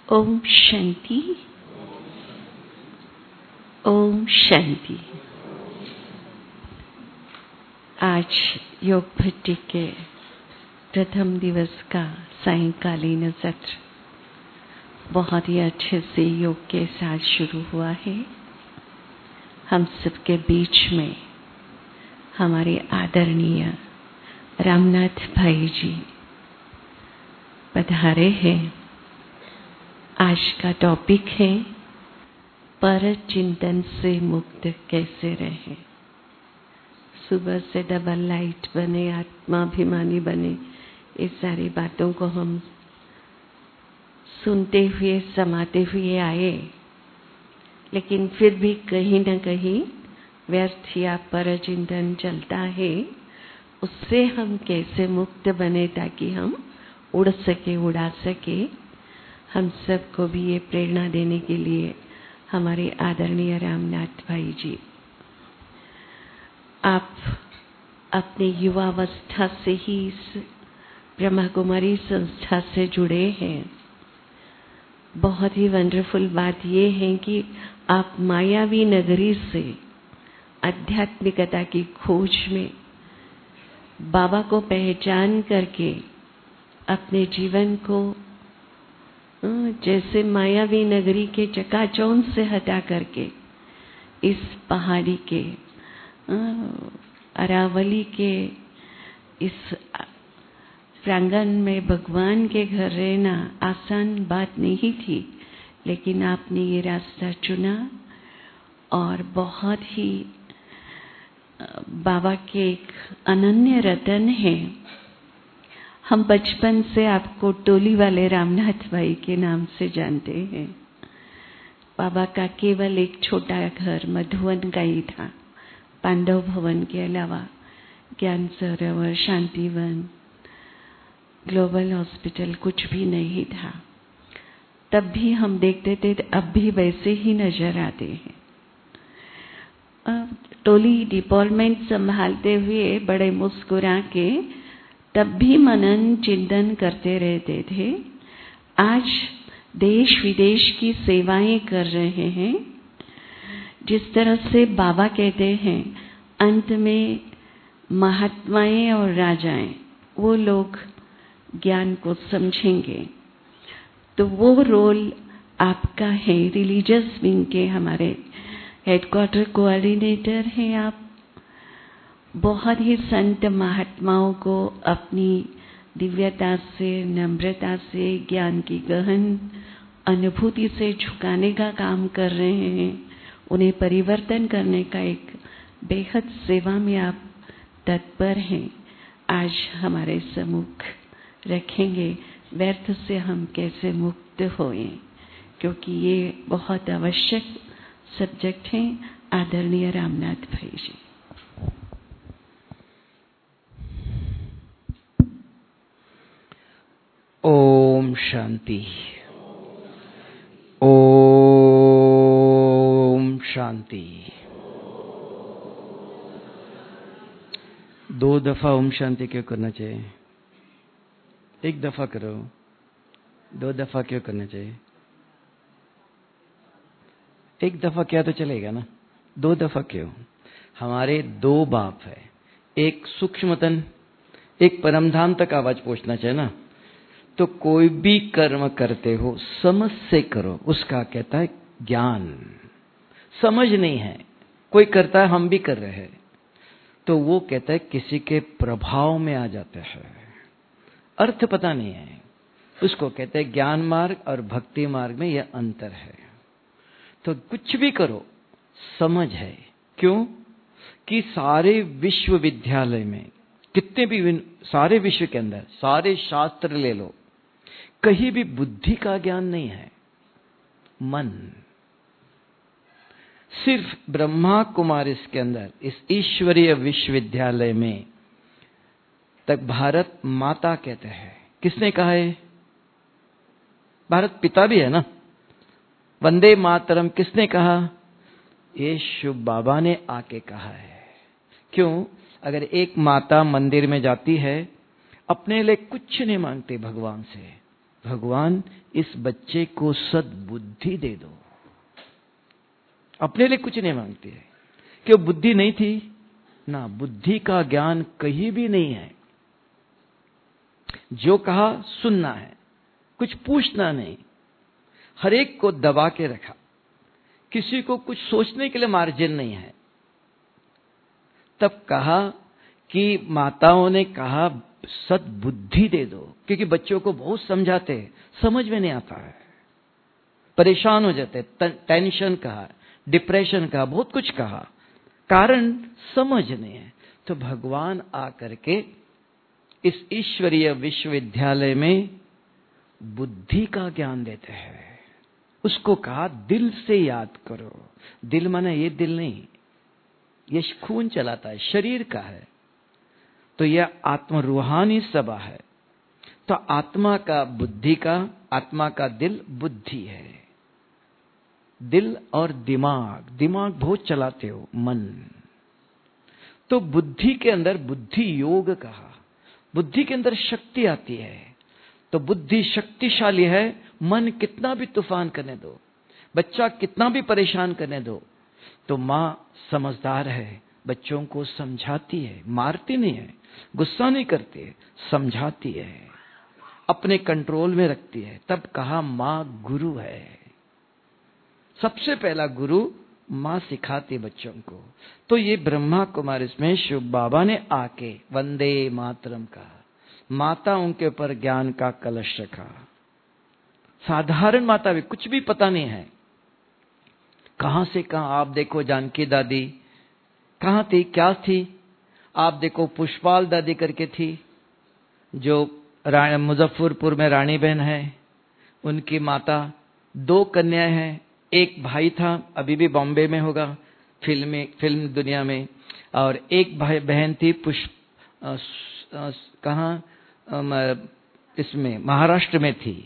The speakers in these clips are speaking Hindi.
ओम शांति। ओम शांति। आज योग भट्टी के प्रथम दिवस का सायंकालीन सत्र बहुत ही अच्छे से योग के साथ शुरू हुआ है। हम सबके बीच में हमारे आदरणीय रामनाथ भाई जी पधारे हैं। आज का टॉपिक है पर चिंतन से मुक्त कैसे रहे। सुबह से डबल लाइट बने, आत्माभिमानी बने, इस सारी बातों को हम सुनते हुए समाते हुए आए, लेकिन फिर भी कहीं न कहीं व्यर्थ या पर चिंतन चलता है। उससे हम कैसे मुक्त बने ताकि हम उड़ सके, उड़ा सके। हम सबको भी ये प्रेरणा देने के लिए हमारे आदरणीय रामनाथ भाई जी, आप अपने युवावस्था से ही इस ब्रह्मा कुमारी संस्था से जुड़े हैं। बहुत ही वंडरफुल बात ये है कि आप मायावी नगरी से आध्यात्मिकता की खोज में बाबा को पहचान करके अपने जीवन को जैसे मायावी नगरी के चकाचौंध से हटा करके इस पहाड़ी के अरावली के इस प्रांगण में भगवान के घर रहना आसान बात नहीं थी, लेकिन आपने ये रास्ता चुना और बहुत ही बाबा के एक अनन्य रतन है। हम बचपन से आपको टोली वाले रामनाथ भाई के नाम से जानते हैं। बाबा का केवल एक छोटा घर मधुवन का ही था। पांडव भवन के अलावा ज्ञान सरोवर, शांतिवन, ग्लोबल हॉस्पिटल कुछ भी नहीं था। तब भी हम देखते थे, अब भी वैसे ही नजर आते हैं। टोली डिपार्टमेंट संभालते हुए बड़े मुस्कुरा के तब भी मनन चिंतन करते रहते थे। आज देश विदेश की सेवाएं कर रहे हैं। जिस तरह से बाबा कहते हैं, अंत में महात्माएं और राजाएं वो लोग ज्ञान को समझेंगे, तो वो रोल आपका है। रिलीजियस विंग के हमारे हेडक्वार्टर कोऑर्डिनेटर हैं आप। बहुत ही संत महात्माओं को अपनी दिव्यता से, नम्रता से, ज्ञान की गहन अनुभूति से झुकाने का काम कर रहे हैं। उन्हें परिवर्तन करने का एक बेहद सेवा में आप तत्पर हैं। आज हमारे सम्मुख रखेंगे व्यर्थ से हम कैसे मुक्त होएं, क्योंकि ये बहुत आवश्यक सब्जेक्ट है। आदरणीय रामनाथ भाई जी। ओम शांति। ओम शांति। 2 दफा ओम शांति क्यों करना चाहिए? 1 दफा करो। 2 दफा क्यों करना चाहिए? 1 दफा किया तो चलेगा ना, 2 दफा क्यों? हमारे 2 बाप है, एक सूक्ष्मतन, एक परमधाम तक आवाज पहुंचना चाहिए ना। तो कोई भी कर्म करते हो समझ से करो, उसका कहता है ज्ञान। समझ नहीं है, कोई करता है, हम भी कर रहे हैं, तो वो कहता है किसी के प्रभाव में आ जाता है, अर्थ पता नहीं है। उसको कहते हैं ज्ञान मार्ग और भक्ति मार्ग में यह अंतर है। तो कुछ भी करो समझ है। क्यों कि सारे विश्वविद्यालय में कितने भी, सारे विश्व के अंदर सारे शास्त्र ले लो, कहीं भी बुद्धि का ज्ञान नहीं है, मन। सिर्फ ब्रह्मा कुमारिस के अंदर इस ईश्वरीय विश्वविद्यालय में तक भारत माता कहते हैं। किसने कहा है? भारत पिता भी है ना। वंदे मातरम किसने कहा? ये शुभ बाबा ने आके कहा है। क्यों? अगर एक माता मंदिर में जाती है, अपने लिए कुछ नहीं मांगते भगवान से, भगवान इस बच्चे को सद्बुद्धि दे दो। अपने लिए कुछ नहीं मांगती है कि वो बुद्धि नहीं थी ना, बुद्धि का ज्ञान कहीं भी नहीं है। जो कहा सुनना है, कुछ पूछना नहीं, हर एक को दबा के रखा, किसी को कुछ सोचने के लिए मार्जिन नहीं है। तब कहा कि माताओं ने कहा सद्बुद्धि दे दो, क्योंकि बच्चों को बहुत समझाते हैं, समझ में नहीं आता है, परेशान हो जाते, टेंशन कहा, डिप्रेशन कहा, बहुत कुछ कहा, कारण समझ नहीं है। तो भगवान आकर के इस ईश्वरीय विश्वविद्यालय में बुद्धि का ज्ञान देते हैं। उसको कहा दिल से याद करो। दिल माने ये दिल नहीं, ये खून चलाता है, शरीर का है। तो यह आत्म रूहानी सभा है। तो आत्मा का बुद्धि का, आत्मा का दिल बुद्धि है। दिल और दिमाग, दिमाग बहुत चलाते हो, मन। तो बुद्धि के अंदर बुद्धि योग कहा, बुद्धि के अंदर शक्ति आती है। तो बुद्धि शक्तिशाली है। मन कितना भी तूफान करने दो, बच्चा कितना भी परेशान करने दो, तो मां समझदार है, बच्चों को समझाती है, मारती नहीं है, गुस्सा नहीं करती है, समझाती है, अपने कंट्रोल में रखती है। तब कहा मां गुरु है। सबसे पहला गुरु मां सिखाती बच्चों को। तो ये ब्रह्मा कुमारी में शिव बाबा ने आके वंदे मातरम कहा, माताओं के ऊपर ज्ञान का कलश रखा। साधारण माता भी कुछ भी पता नहीं है, कहां से कहां। आप देखो जानकी दादी कहां थी, क्या थी। आप देखो पुष्पाल दादी करके थी, जो मुजफ्फरपुर में रानी बहन है, उनकी माता। 2 कन्याएं हैं, एक भाई था, अभी भी बॉम्बे में होगा, फिल्म दुनिया में। और एक भाई बहन थी कहाँ, इसमें महाराष्ट्र में थी,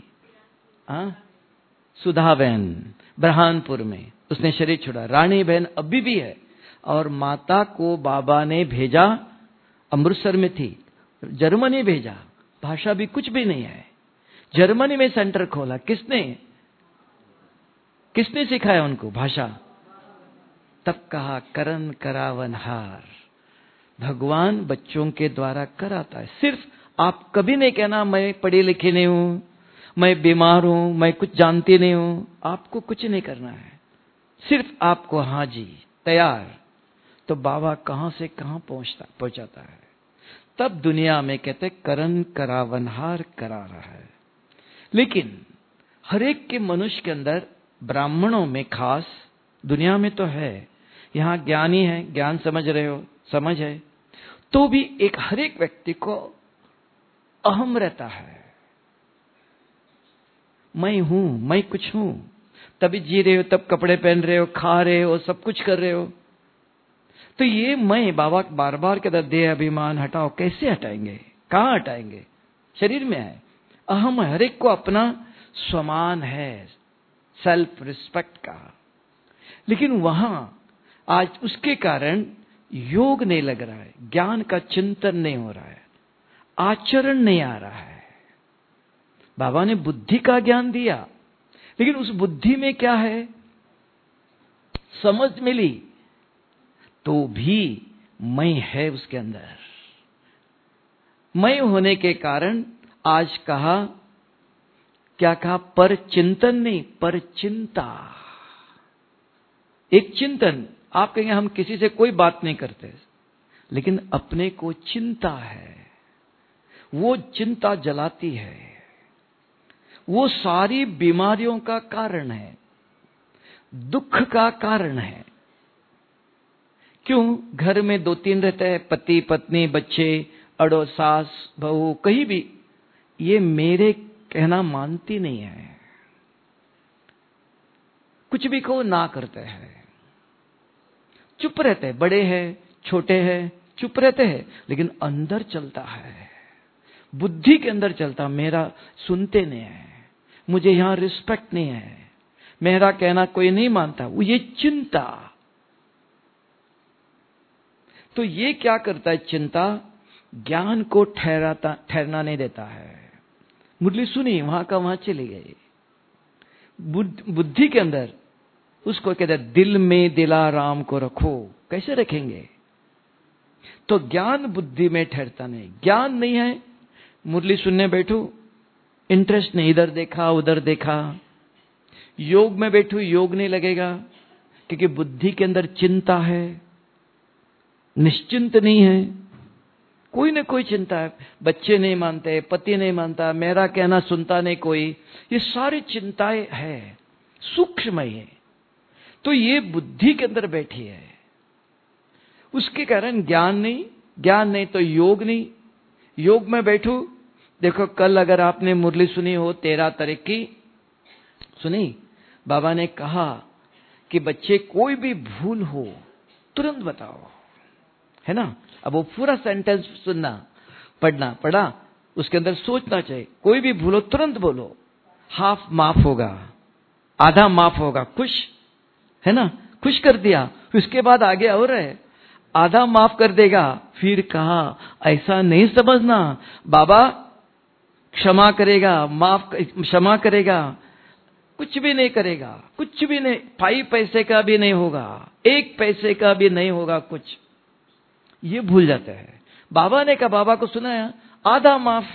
सुधा बहन, ब्रहानपुर में। उसने शरीर छोड़ा। रानी बहन अभी भी है। और माता को बाबा ने भेजा, अमृतसर में थी, जर्मनी भेजा, भाषा भी कुछ भी नहीं है, जर्मनी में सेंटर खोला। किसने सिखाया उनको भाषा? तब कहा करन करावनहार, भगवान बच्चों के द्वारा कराता है। सिर्फ आप कभी नहीं कहना मैं पढ़ी लिखी नहीं हूं, मैं बीमार हूं, मैं कुछ जानती नहीं हूं। आपको कुछ नहीं करना है, सिर्फ आपको हाँ जी तैयार। तो बाबा कहां से कहां पहुंचाता है। तब दुनिया में कहते करन करावनहार करा रहा है। लेकिन हर एक के मनुष्य के अंदर, ब्राह्मणों में खास, दुनिया में तो है, यहां ज्ञानी है, ज्ञान समझ रहे हो, समझ है, तो भी एक हर एक व्यक्ति को अहम रहता है। मैं हूं, मैं कुछ हूं। तभी जी रहे हो, तब कपड़े पहन रहे हो, खा रहे हो, सब कुछ कर रहे हो। तो ये मैं बाबा बार बार कहता, देह अभिमान हटाओ। कैसे हटाएंगे, कहां हटाएंगे? शरीर में है, अहम है, हर एक को अपना स्वमान है, सेल्फ रिस्पेक्ट का। लेकिन वहां आज उसके कारण योग नहीं लग रहा है, ज्ञान का चिंतन नहीं हो रहा है, आचरण नहीं आ रहा है। बाबा ने बुद्धि का ज्ञान दिया, लेकिन उस बुद्धि में क्या है, समझ मिली तो भी मैं है उसके अंदर। मैं होने के कारण आज कहा, क्या कहा, पर चिंतन नहीं, पर चिंता। एक चिंतन, आप कहेंगे हम किसी से कोई बात नहीं करते, लेकिन अपने को चिंता है, वो चिंता जलाती है, वो सारी बीमारियों का कारण है, दुख का कारण है। क्यों? घर में 2-3 रहते हैं, पति पत्नी बच्चे, अड़ो सास बहू, कहीं भी ये मेरे कहना मानती नहीं है, कुछ भी कहो ना करते हैं, चुप रहते हैं, बड़े हैं छोटे हैं चुप रहते हैं, लेकिन अंदर चलता है, बुद्धि के अंदर चलता, मेरा सुनते नहीं है, मुझे यहां रिस्पेक्ट नहीं है, मेरा कहना कोई नहीं मानता, वो ये चिंता। तो ये क्या करता है, चिंता ज्ञान को ठहरना नहीं देता है, मुरली सुनी, वहां का वहां चले गए। बुद्धि के अंदर उसको कहते हैं दिल में दिलाराम को रखो। कैसे रखेंगे? तो ज्ञान बुद्धि में ठहरता नहीं। ज्ञान नहीं है, मुरली सुनने बैठू, इंटरेस्ट नहीं, इधर देखा उधर देखा। योग में बैठू, योग नहीं लगेगा, क्योंकि बुद्धि के अंदर चिंता है, निश्चिंत नहीं है, कोई न कोई चिंता है। बच्चे नहीं मानते, पति नहीं मानता, मेरा कहना सुनता नहीं कोई, ये सारी चिंताएं है, सूक्ष्म है। तो ये बुद्धि के अंदर बैठी है, उसके कारण ज्ञान नहीं, ज्ञान नहीं तो योग नहीं। योग में बैठू, देखो कल अगर आपने मुरली सुनी हो 13 तारीख की सुनी, बाबा ने कहा कि बच्चे कोई भी भूल हो तुरंत बताओ, है ना। अब वो पूरा सेंटेंस सुनना, पढ़ा, उसके अंदर सोचना चाहिए। कोई भी भूल हो तुरंत बोलो, हाफ माफ होगा, आधा माफ होगा, खुश, है ना, खुश कर दिया। उसके बाद आगे और है, आधा माफ कर देगा, फिर कहा ऐसा नहीं समझना, बाबा क्षमा करेगा, क्षमा करेगा, कुछ भी नहीं करेगा, कुछ भी नहीं, 5 पैसे का भी नहीं होगा, 1 पैसे का भी नहीं होगा कुछ। ये भूल जाते हैं। बाबा ने कहा, बाबा को सुनाया, आधा माफ,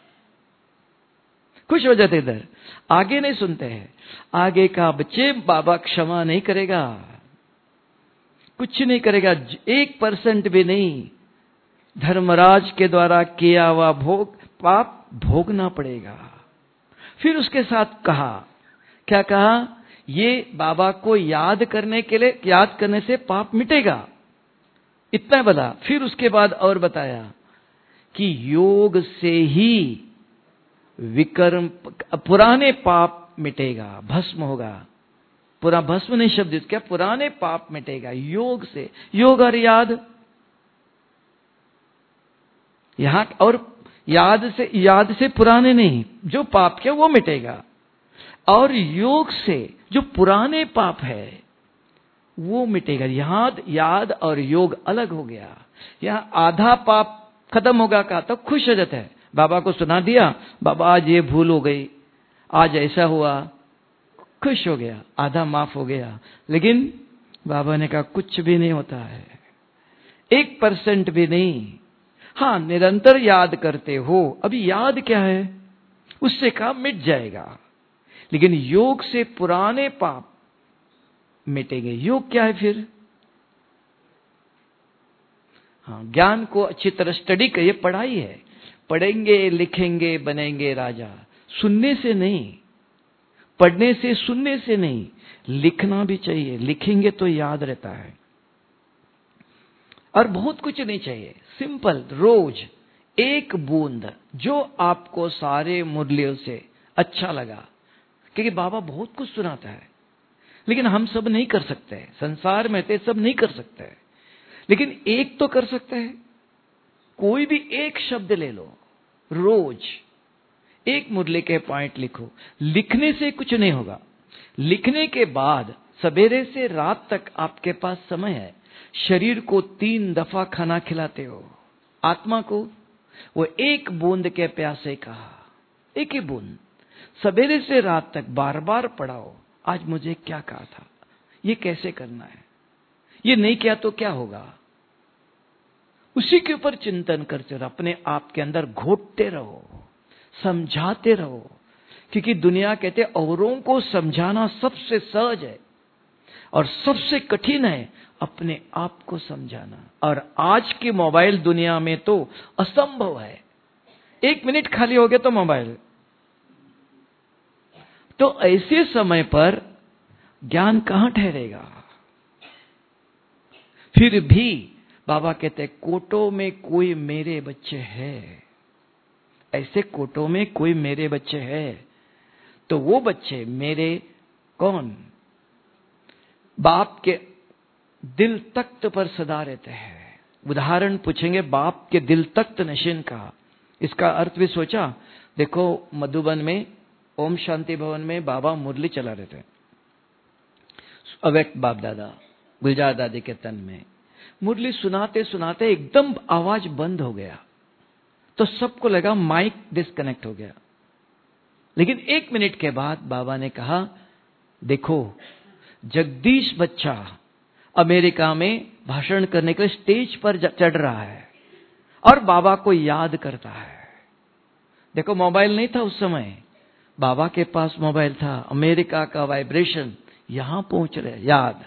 खुश हो जाते। इधर आगे नहीं सुनते हैं। आगे का बच्चे, बाबा क्षमा नहीं करेगा, कुछ नहीं करेगा, 1% भी नहीं। धर्मराज के द्वारा किया हुआ पाप भोगना पड़ेगा। फिर उसके साथ कहा, क्या कहा? ये बाबा को याद करने के लिए, याद करने से पाप मिटेगा, इतना बता। फिर उसके बाद और बताया कि योग से ही विकर्म, पुराने पाप मिटेगा, भस्म होगा। पूरा भस्म नहीं शब्द क्या, पुराने पाप मिटेगा योग से। योग और याद, यहां और याद से पुराने नहीं, जो पाप किया वो मिटेगा। और योग से जो पुराने पाप है वो मिटेगा। याद और योग अलग हो गया। यहां आधा पाप खत्म होगा, कहा तो खुश हो जाता है। बाबा को सुना दिया, बाबा आज ये भूल हो गई, आज ऐसा हुआ, खुश हो गया, आधा माफ हो गया। लेकिन बाबा ने कहा कुछ भी नहीं होता है, 1% भी नहीं। हाँ, निरंतर याद करते हो, अभी याद क्या है, उससे काम मिट जाएगा। लेकिन योग से पुराने पाप मिटेंगे। योग क्या है फिर? हाँ, ज्ञान को अच्छी तरह स्टडी करिए, पढ़ाई है। पढ़ेंगे, लिखेंगे, बनेंगे राजा। सुनने से नहीं, पढ़ने से, सुनने से नहीं, लिखना भी चाहिए। लिखेंगे तो याद रहता है। और बहुत कुछ नहीं चाहिए, सिंपल, रोज 1 बूंद जो आपको सारे मुरलियों से अच्छा लगा, क्योंकि बाबा बहुत कुछ सुनाता है, लेकिन हम सब नहीं कर सकते हैं। संसार में थे, सब नहीं कर सकते हैं, लेकिन एक तो कर सकते हैं। कोई भी 1 शब्द ले लो, रोज 1 मुरली के पॉइंट लिखो। लिखने से कुछ नहीं होगा। लिखने के बाद सवेरे से रात तक आपके पास समय है। शरीर को 3 दफा खाना खिलाते हो, आत्मा को वो 1 बूंद के प्यासे कहा, 1 ही बूंद सवेरे से रात तक बार बार पढ़ाओ। आज मुझे क्या कहा था, ये कैसे करना है, ये नहीं किया तो क्या होगा, उसी के ऊपर चिंतन करते रहो। अपने आप के अंदर घोटते रहो, समझाते रहो। क्योंकि दुनिया कहते औरों को समझाना सबसे सहज है और सबसे कठिन है अपने आप को समझाना। और आज की मोबाइल दुनिया में तो असंभव है। 1 मिनट खाली हो गया तो मोबाइल। तो ऐसे समय पर ज्ञान कहां ठहरेगा? फिर भी बाबा कहते कोटों में कोई मेरे बच्चे हैं। ऐसे कोटों में कोई मेरे बच्चे हैं, तो वो बच्चे मेरे कौन? बाप के दिल तख्त पर सदा रहते हैं। उदाहरण पूछेंगे, बाप के दिल तख्त नशीन का, इसका अर्थ भी सोचा। देखो मधुबन में ओम शांति भवन में बाबा मुरली चला रहे थे, अव्यक्त बाप दादा गुलजार दादी के तन में मुरली सुनाते सुनाते एकदम आवाज बंद हो गया। तो सबको लगा माइक डिस्कनेक्ट हो गया। लेकिन 1 मिनट के बाद बाबा ने कहा, देखो जगदीश बच्चा अमेरिका में भाषण करने के लिए स्टेज पर चढ़ रहा है और बाबा को याद करता है। देखो मोबाइल नहीं था उस समय, बाबा के पास मोबाइल था। अमेरिका का वाइब्रेशन यहां पहुंच रहे, याद।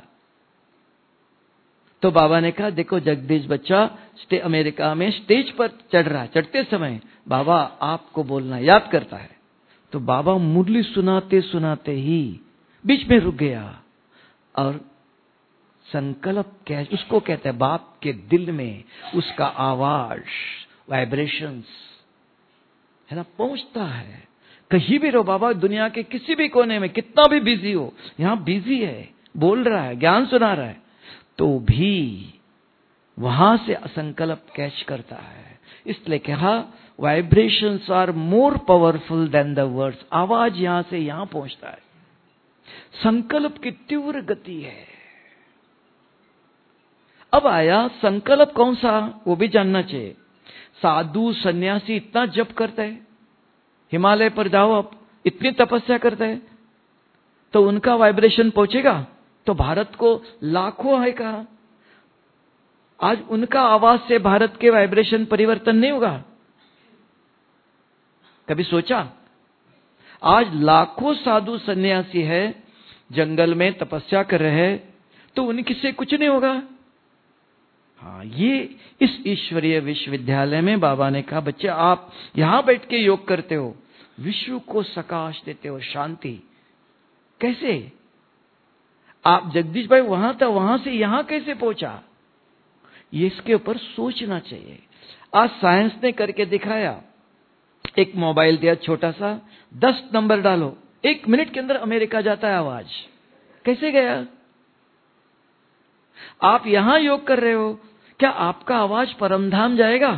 तो बाबा ने कहा, देखो जगदीश बच्चा अमेरिका में स्टेज पर चढ़ रहा है, चढ़ते समय बाबा आपको बोलना याद करता है। तो बाबा मुरली सुनाते सुनाते ही बीच में रुक गया और संकल्प कैसे, उसको कहते हैं बाप के दिल में उसका आवाज, वाइब्रेशंस है ना, पहुंचता है। कहीं भी रहो, बाबा दुनिया के किसी भी कोने में कितना भी बिजी हो, यहां बिजी है, बोल रहा है, ज्ञान सुना रहा है, तो भी वहां से संकल्प कैच करता है। इसलिए कहा vibrations are more powerful than the words. आवाज यहां से यहां पहुंचता है। संकल्प की तीव्र गति है। अब आया संकल्प कौन सा, वो भी जानना चाहिए। साधु सन्यासी इतना जप करते हैं, हिमालय पर जाओ आप, इतनी तपस्या करते हैं, तो उनका वाइब्रेशन पहुंचेगा? तो भारत को लाखों है कहा, आज उनका आवाज से भारत के वाइब्रेशन परिवर्तन नहीं होगा? कभी सोचा? आज लाखों साधु सन्यासी है, जंगल में तपस्या कर रहे हैं, तो उनकी से कुछ नहीं होगा? हाँ, ये इस ईश्वरीय विश्वविद्यालय में बाबा ने कहा, बच्चे आप यहां बैठ के योग करते हो, विश्व को सकाश देते हो, शांति। कैसे? आप जगदीश भाई वहां था, वहां से यहां कैसे पहुंचा? ये इसके ऊपर सोचना चाहिए। आज साइंस ने करके दिखाया। एक मोबाइल दिया छोटा सा, 10 नंबर डालो, 1 मिनट के अंदर अमेरिका जाता है आवाज। कैसे गया? आप यहां योग कर रहे हो, क्या आपका आवाज परमधाम जाएगा?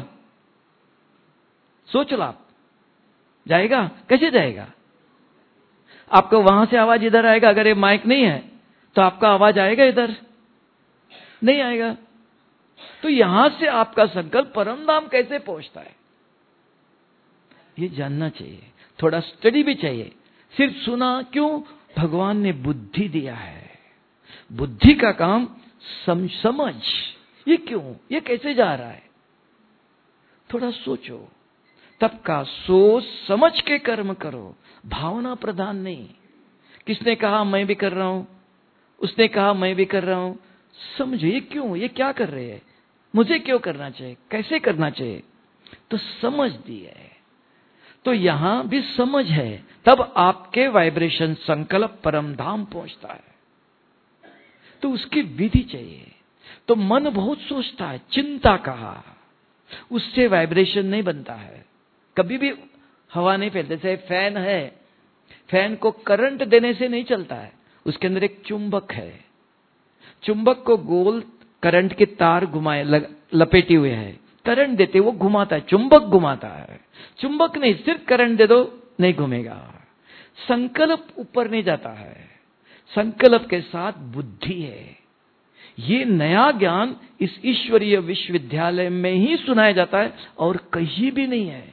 सोच लो, आप जाएगा? कैसे जाएगा? आपको वहां से आवाज इधर आएगा? अगर ये माइक नहीं है तो आपका आवाज आएगा इधर? नहीं आएगा। तो यहां से आपका संकल्प परमधाम कैसे पहुंचता है, ये जानना चाहिए। थोड़ा स्टडी भी चाहिए। सिर्फ सुना क्यों? भगवान ने बुद्धि दिया है। बुद्धि का काम समझ, ये क्यों, ये कैसे जा रहा है, थोड़ा सोचो। तब का सोच समझ के कर्म करो, भावना प्रधान नहीं। किसने कहा मैं भी कर रहा हूं, उसने कहा मैं भी कर रहा हूं। समझो ये क्यों, ये क्या कर रहे हैं, मुझे क्यों करना चाहिए, कैसे करना चाहिए, तो समझ दी है। तो यहां भी समझ है, तब आपके वाइब्रेशन संकल्प परमधाम पहुंचता है। तो उसकी विधि चाहिए। तो मन बहुत सोचता है, चिंता कहा, उससे वाइब्रेशन नहीं बनता है, कभी भी हवा नहीं फैलती। जैसे फैन है, फैन को करंट देने से नहीं चलता है, उसके अंदर एक चुंबक है, चुंबक को गोल करंट के तार घुमाए लपेटे हुए हैं, करंट देते वो घुमाता है, चुंबक घुमाता है। चुंबक नहीं, सिर्फ करंट दे दो नहीं घूमेगा। संकल्प ऊपर नहीं जाता है, संकल्प के साथ बुद्धि है। ये नया ज्ञान इस ईश्वरीय विश्वविद्यालय में ही सुनाया जाता है और कहीं भी नहीं है।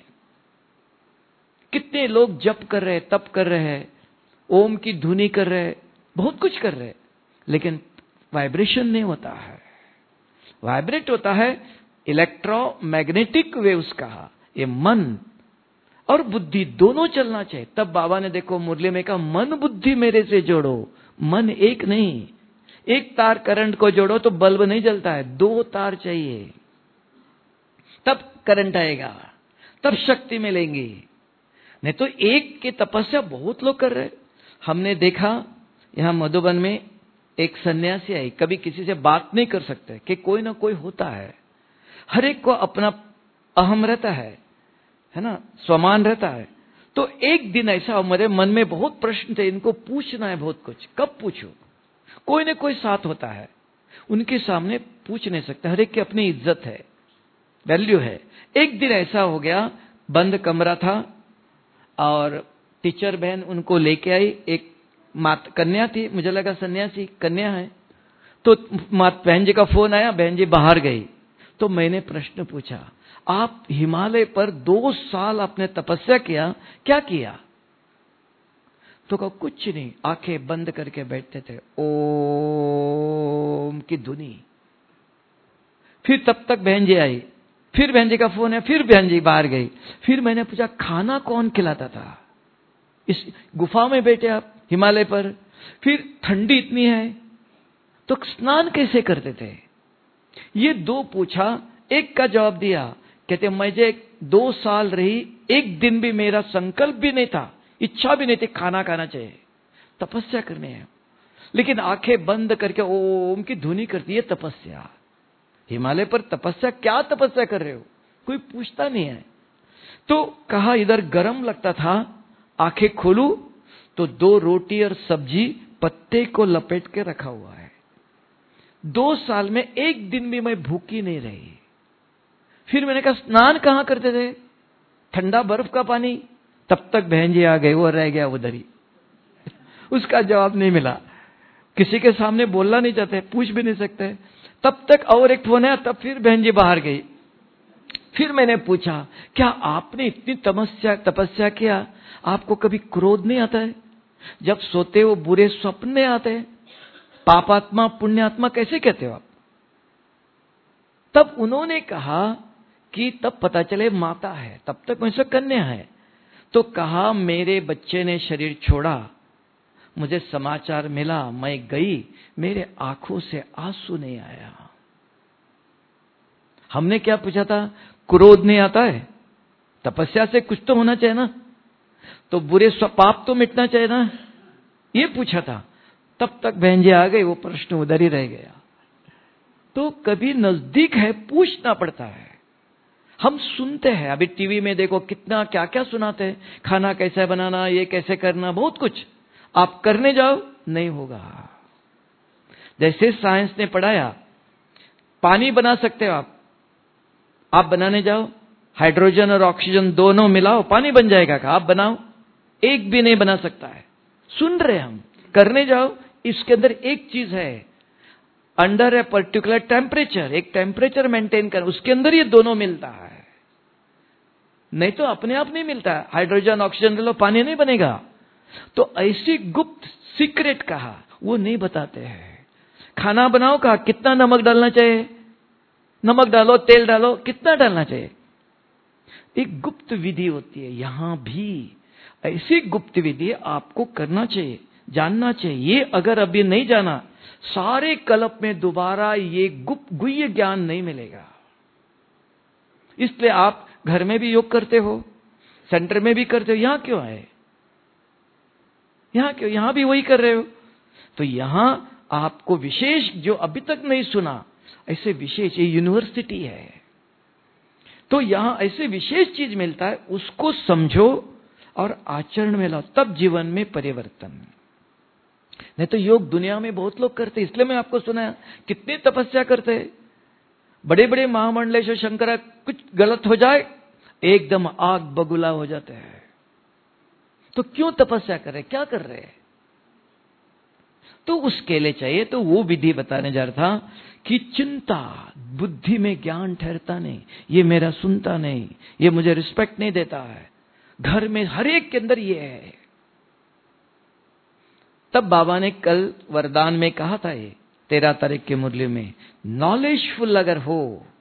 कितने लोग जप कर रहे, तप कर रहे हैं, ओम की धुनी कर रहे, बहुत कुछ कर रहे, लेकिन वाइब्रेशन नहीं होता है। वाइब्रेट होता है इलेक्ट्रोमैग्नेटिक वेव्स का। ये मन और बुद्धि दोनों चलना चाहिए। तब बाबा ने देखो मुरली में कहा, मन बुद्धि मेरे से जोड़ो। मन एक नहीं, एक तार करंट को जोड़ो तो बल्ब नहीं जलता है, 2 तार चाहिए, तब करंट आएगा, तब शक्ति मिलेंगी। नहीं तो एक की तपस्या बहुत लोग कर रहे। हमने देखा यहां मधुबन में एक सन्यासी आई, कभी किसी से बात नहीं कर सकते कि कोई ना कोई होता है, हर एक को अपना अहम रहता है ना, स्वमान रहता है। तो एक दिन ऐसा मेरे मन में बहुत प्रश्न थे, इनको पूछना है बहुत कुछ, कब पूछूं? कोई ना कोई साथ होता है, उनके सामने पूछ नहीं सकता, हर एक की अपनी इज्जत है, वैल्यू है। एक दिन ऐसा हो गया, बंद कमरा था और टीचर बहन उनको लेके आई, एक मात कन्या थी, मुझे लगा सन्यासी कन्या है, तो बहन जी का फोन आया, बहन जी बाहर गई। तो मैंने प्रश्न पूछा, आप हिमालय पर 2 साल आपने तपस्या किया, क्या किया? तो कहा कुछ नहीं, आंखें बंद करके बैठते थे, ओम की धुनी। फिर तब तक बहन जी आई, फिर बहन जी का फोन है, फिर बहन जी बाहर गई। फिर मैंने पूछा खाना कौन खिलाता था? इस गुफा में बैठे आप हिमालय पर, फिर ठंडी इतनी है, तो स्नान कैसे करते थे? ये दो पूछा, एक का जवाब दिया, कहते मुझे 2 साल रही, एक दिन भी मेरा संकल्प भी नहीं था, इच्छा भी नहीं थी खाना खाना चाहिए, तपस्या करनी है, लेकिन आंखें बंद करके ओम की धुनी करती है तपस्या। हिमालय पर तपस्या, क्या तपस्या कर रहे हो? कोई पूछता नहीं है। तो कहा इधर गर्म लगता था, आंखें खोलू तो 2 रोटी और सब्जी पत्ते को लपेट के रखा हुआ है। 2 साल में एक दिन भी मैं भूखी नहीं रही। फिर मैंने कहा स्नान कहां करते थे? ठंडा बर्फ का पानी। तब तक बहन जी आ गए, वो रह गया उधर ही। उसका जवाब नहीं मिला। किसी के सामने बोलना नहीं चाहते, पूछ भी नहीं सकते। तब तक और एक फोन है, तब फिर बहन जी बाहर गई। फिर मैंने पूछा क्या आपने इतनी तपस्या किया, आपको कभी क्रोध नहीं आता है? जब सोते हो बुरे स्वप्न आते हैं, पापात्मा पुण्यात्मा कैसे कहते हो आप? तब उन्होंने कहा कि तब पता चले माता है, तब तक वैसे कन्या है। तो कहा मेरे बच्चे ने शरीर छोड़ा, मुझे समाचार मिला, मैं गई, मेरे आंखों से आंसू नहीं आया। हमने क्या पूछा था? क्रोध नहीं आता है? तपस्या से कुछ तो होना चाहिए ना, तो बुरे पाप तो मिटना चाहिए ना, ये पूछा था। तब तक बहन जी आ गई, वो प्रश्न उधर ही रह गया। तो कभी नजदीक है, पूछना पड़ता है। हम सुनते हैं, अभी टीवी में देखो कितना क्या क्या सुनाते हैं, खाना कैसे बनाना, ये कैसे करना, बहुत कुछ। आप करने जाओ नहीं होगा। जैसे साइंस ने पढ़ाया, पानी बना सकते हो आप बनाने जाओ, हाइड्रोजन और ऑक्सीजन दोनों मिलाओ, पानी बन जाएगा। आप बनाओ, एक भी नहीं बना सकता है। सुन रहे हम, करने जाओ, इसके अंदर एक चीज है, अंडर ए पर्टिकुलर टेम्परेचर, एक टेम्परेचर मेंटेन कर, उसके अंदर ये दोनों मिलता है। नहीं तो अपने आप नहीं मिलता है। हाइड्रोजन ऑक्सीजन लो, पानी नहीं बनेगा। तो ऐसी गुप्त सीक्रेट कहा, वो नहीं बताते हैं। खाना बनाओ कहा, कितना नमक डालना चाहिए? नमक डालो, तेल डालो, कितना डालना चाहिए? एक गुप्त विधि होती है। यहां भी ऐसी गुप्त विधि आपको करना चाहिए, जानना चाहिए। ये अगर अभी नहीं जाना, सारे कल्प में दोबारा ये गुप्त गुह्य ज्ञान नहीं मिलेगा। इसलिए आप घर में भी योग करते हो, सेंटर में भी करते हो, यहां क्यों आए? यहां क्यों? यहां भी वही कर रहे हो। तो यहां आपको विशेष, जो अभी तक नहीं सुना, ऐसे विशेष, ये यूनिवर्सिटी है, तो यहां ऐसे विशेष चीज मिलता है, उसको समझो और आचरण में लाओ, तब जीवन में परिवर्तन। नहीं तो योग दुनिया में बहुत लोग करते, इसलिए मैं आपको सुनाया, कितनी तपस्या करते हैं। बड़े बड़े महामंडलेश्वर शंकरा, कुछ गलत हो जाए एकदम आग बगुला हो जाते हैं। तो क्यों तपस्या कर रहे, क्या कर रहे हैं? तो उसके लिए चाहिए, तो वो विधि बताने जा रहा था कि चिंता, बुद्धि में ज्ञान ठहरता नहीं, ये मेरा सुनता नहीं, ये मुझे रिस्पेक्ट नहीं देता है, घर में हर एक के अंदर ये है। तब बाबा ने कल वरदान में कहा था, ये 13 तारीख के मुरली में, नॉलेजफुल अगर हो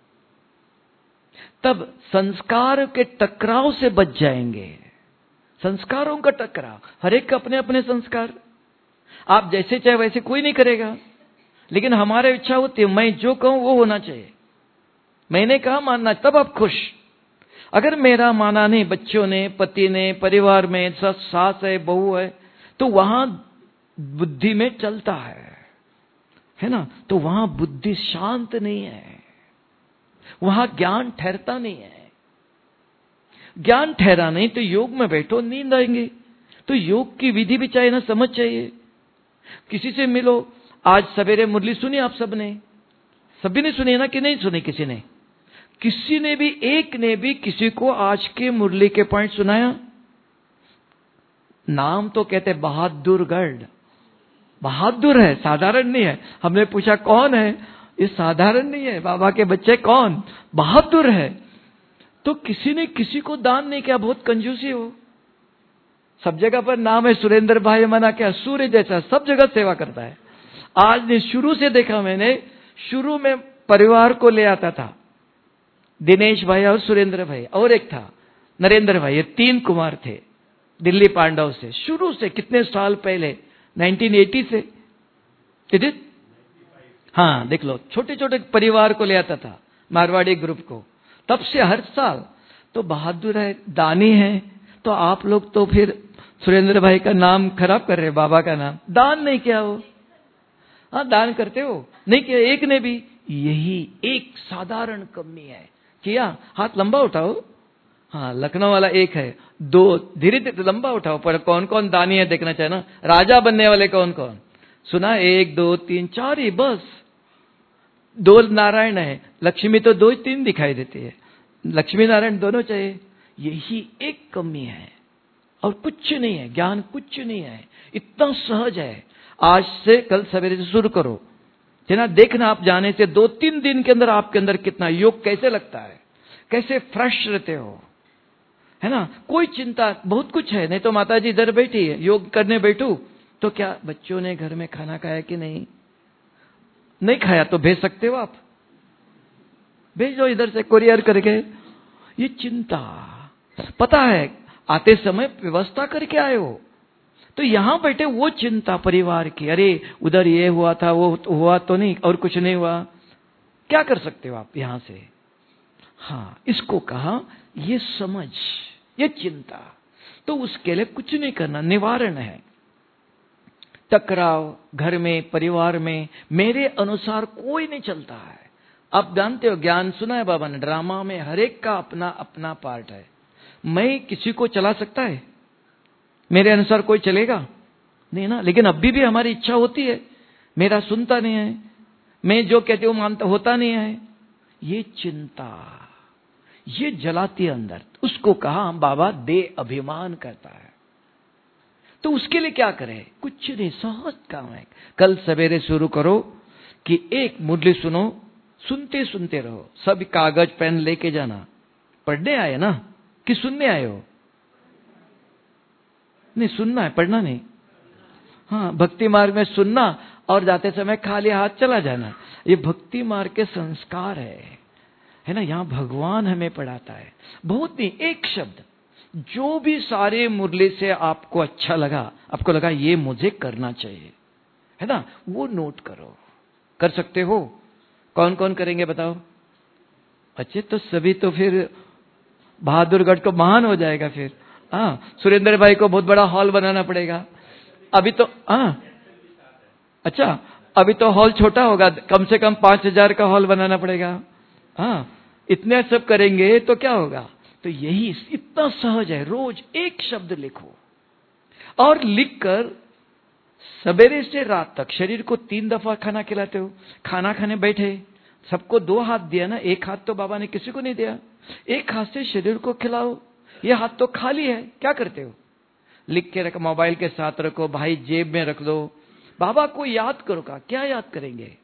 तब संस्कार के टकराव से बच जाएंगे। संस्कारों का टकराव, हर एक अपने अपने संस्कार, आप जैसे चाहे वैसे कोई नहीं करेगा, लेकिन हमारे इच्छा होती है, मैं जो कहूं वो होना चाहिए, मैंने कहा मानना, तब आप खुश। अगर मेरा माना नहीं, बच्चों ने, पति ने, परिवार में सास है, बहू है, तो वहां बुद्धि में चलता है ना, तो वहां बुद्धि शांत नहीं है, वहां ज्ञान ठहरता नहीं है। ज्ञान ठहरा नहीं तो योग में बैठो, नींद आएंगी। तो योग की विधि भी चाहिए ना, समझ चाहिए। किसी से मिलो, आज सवेरे मुरली सुनी आप सबने, सभी ने सुनी ना कि नहीं सुनी? किसी ने भी, एक ने भी किसी को आज के मुरली के पॉइंट सुनाया? नाम तो कहते बहादुरगढ़, बहादुर है, साधारण नहीं है। हमने पूछा कौन है, ये साधारण नहीं है, बाबा के बच्चे कौन, बहादुर है। तो किसी ने किसी को दान नहीं किया, बहुत कंजूसी हो। सब जगह पर नाम है सुरेंद्र भाई, मना क्या, सूर्य जैसा सब जगह सेवा करता है। आज ने शुरू से देखा मैंने, शुरू में परिवार को ले आता था, दिनेश भाई और सुरेंद्र भाई और एक था नरेंद्र भाई, ये 3 कुमार थे दिल्ली पांडव से, शुरू से कितने साल पहले, 1980 से, ठीक है? हाँ देख लो, छोटे छोटे परिवार को ले आता था, मारवाड़ी ग्रुप को, तब से हर साल। तो बहादुर है, दानी है, तो आप लोग तो फिर सुरेंद्र भाई का नाम खराब कर रहे, बाबा का नाम। दान नहीं किया वो, हाँ दान करते हो, नहीं किया एक ने भी, यही एक साधारण कमी है। किया, हाथ लंबा उठाओ, हाँ लखनऊ वाला एक है, 2 धीरे धीरे लंबा उठाओ, पर कौन कौन दानी है देखना चाहिए ना, राजा बनने वाले कौन कौन, सुना 1 2 3 4 ही बस, 2 नारायण है, लक्ष्मी तो 2-3 दिखाई देती है, लक्ष्मी नारायण दोनों चाहिए, यही एक कमी है और कुछ नहीं है, ज्ञान कुछ नहीं है, इतना सहज है। आज से कल सवेरे से शुरू करो, है ना, देखना आप जाने से 2-3 दिन के अंदर आपके अंदर कितना योग कैसे लगता है, कैसे फ्रेश रहते हो, है ना, कोई चिंता, बहुत कुछ है। नहीं तो माता जी इधर बैठी है, योग करने बैठू तो क्या बच्चों ने घर में खाना खाया कि नहीं, नहीं खाया तो भेज सकते हो आप, भेज दो इधर से कुरियर करके, ये चिंता, पता है आते समय व्यवस्था करके आए हो, तो यहां बैठे वो चिंता परिवार की, अरे उधर ये हुआ था, वो हुआ तो नहीं, और कुछ नहीं हुआ, क्या कर सकते हो आप यहां से। हाँ, इसको कहा ये समझ, ये चिंता, तो उसके लिए कुछ नहीं करना, निवारण है। टकराव घर में, परिवार में मेरे अनुसार कोई नहीं चलता है। आप जानते हो, ज्ञान सुना है बाबा ने, ड्रामा में हर एक का अपना अपना पार्ट है। मैं किसी को चला सकता है, मेरे अनुसार कोई चलेगा नहीं ना, लेकिन अभी भी हमारी इच्छा होती है, मेरा सुनता नहीं है, मैं जो कहती हूं मानता होता नहीं है, ये चिंता, ये जलाती अंदर, उसको कहा बाबा दे अभिमान करता है। तो उसके लिए क्या करें, कुछ नहीं, सहज काम है। कल सवेरे शुरू करो कि एक मुरली सुनो, सुनते सुनते रहो, सब कागज पेन लेके जाना। पढ़ने आए ना कि सुनने आए हो, नहीं सुनना है, पढ़ना नहीं। हाँ, भक्ति मार्ग में सुनना और जाते समय खाली हाथ चला जाना, ये भक्ति मार्ग के संस्कार है ना, यहाँ भगवान हमें पढ़ाता है। बहुत नहीं, एक शब्द, जो भी सारे मुरली से आपको अच्छा लगा, आपको लगा ये मुझे करना चाहिए, है ना, वो नोट करो। कर सकते हो? कौन कौन करेंगे बताओ? अच्छे, तो सभी तो फिर बहादुरगढ़ को महान हो जाएगा फिर। हाँ, सुरेंद्र भाई को बहुत बड़ा हॉल बनाना पड़ेगा अभी तो। हाँ अच्छा, अभी तो हॉल छोटा होगा, कम से कम 5000 का हॉल बनाना पड़ेगा। हाँ, इतने सब करेंगे तो क्या होगा। तो यही इतना सहज है, रोज एक शब्द लिखो, और लिखकर सवेरे से रात तक शरीर को 3 दफा खाना खिलाते हो। खाना खाने बैठे, सबको 2 हाथ दिया ना, एक हाथ तो बाबा ने किसी को नहीं दिया, एक हाथ से शरीर को खिलाओ, ये हाथ तो खाली है, क्या करते हो, लिख के रखो, मोबाइल के साथ रखो, भाई जेब में रख दो, बाबा को याद करो। का क्या याद करेंगे।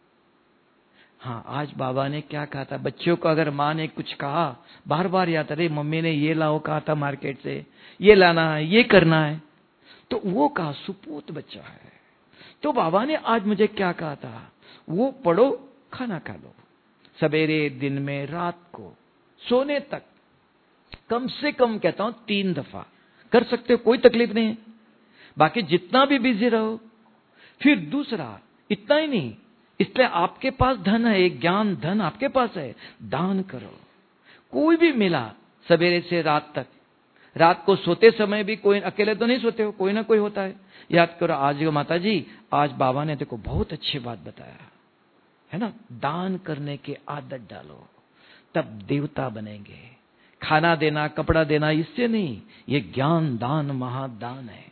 हाँ, आज बाबा ने क्या कहा था, बच्चों को अगर माँ ने कुछ कहा बार बार याद, अरे मम्मी ने ये लाओ कहा था मार्केट से, ये लाना है, ये करना है, तो वो कहा सुपूत बच्चा है, तो बाबा ने आज मुझे क्या कहा था, वो पढ़ो, खाना खा लो, सवेरे, दिन में, रात को, सोने तक, कम से कम कहता हूं 3 दफा कर सकते हो, कोई तकलीफ नहीं है। बाकी जितना भी बिजी रहो। फिर दूसरा, इतना ही नहीं, इसलिए आपके पास धन है, ज्ञान धन आपके पास है, दान करो। कोई भी मिला सवेरे से रात तक, रात को सोते समय भी कोई, अकेले तो नहीं सोते हो, कोई ना कोई होता है, याद करो, आज माता जी, आज बाबा ने देखो बहुत अच्छी बात बताया है ना, दान करने की आदत डालो, तब देवता बनेंगे। खाना देना, कपड़ा देना, इससे नहीं, ये ज्ञान दान महादान है।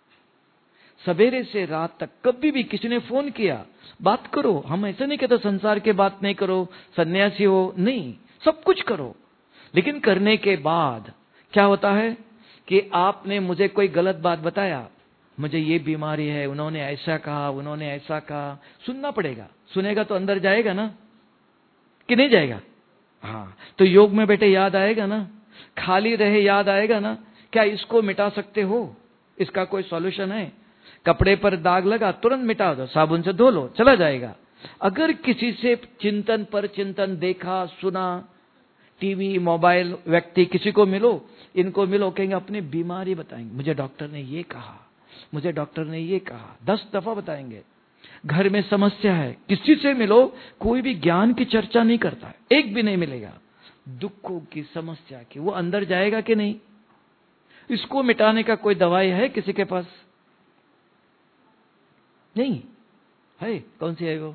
सवेरे से रात तक कभी भी किसी ने फोन किया, बात करो। हम ऐसा नहीं कहते संसार के बात नहीं करो, सन्यासी हो, नहीं, सब कुछ करो, लेकिन करने के बाद क्या होता है कि आपने मुझे कोई गलत बात बताया, मुझे ये बीमारी है, उन्होंने ऐसा कहा, उन्होंने ऐसा कहा, सुनना पड़ेगा। सुनेगा तो अंदर जाएगा ना कि नहीं जाएगा। हाँ, तो योग में बैठे याद आएगा ना, खाली रहे याद आएगा ना क्या इसको मिटा सकते हो? इसका कोई सॉल्यूशन है? कपड़े पर दाग लगा, तुरंत मिटा दो, साबुन से धो लो, चला जाएगा। अगर किसी से चिंतन पर चिंतन देखा, सुना, टीवी, मोबाइल, व्यक्ति, किसी को मिलो, इनको मिलो, कहेंगे अपनी बीमारी बताएंगे, मुझे डॉक्टर ने ये कहा, मुझे डॉक्टर ने ये कहा, 10 दफा बताएंगे। घर में समस्या है, किसी से मिलो, कोई भी ज्ञान की चर्चा नहीं करता है, एक भी नहीं मिलेगा। दुखों की, समस्या की, वो अंदर जाएगा कि नहीं? इसको मिटाने का कोई दवाई है किसी के पास? नहीं है। कौन सी है वो?